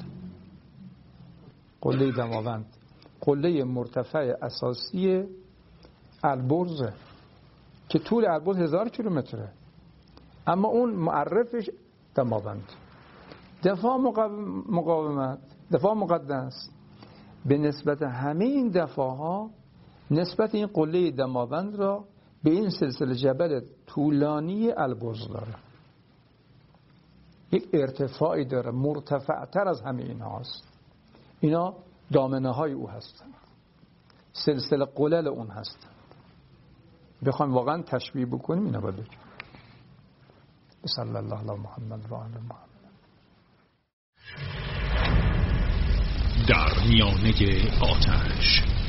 قله دماوند، قله مرتفع اساسی البرز که طول البرز هزار کیلومتره، اما اون معرفش دماوند. دفاع مقاومت، دفاع مقدس به نسبت همه این دفاعها نسبت این قله دماوند را به این سلسله جبل طولانی البرز داره، یک ارتفاعی داره مرتفعتر از همه این هاست. اینا دامنه های او هستند، سلسله قلل اون هستند. بخوایم واقعا تشبیه بکنیم اینا باید بکنیم. صلی الله علی محمد و آل محمد. در میانه آتش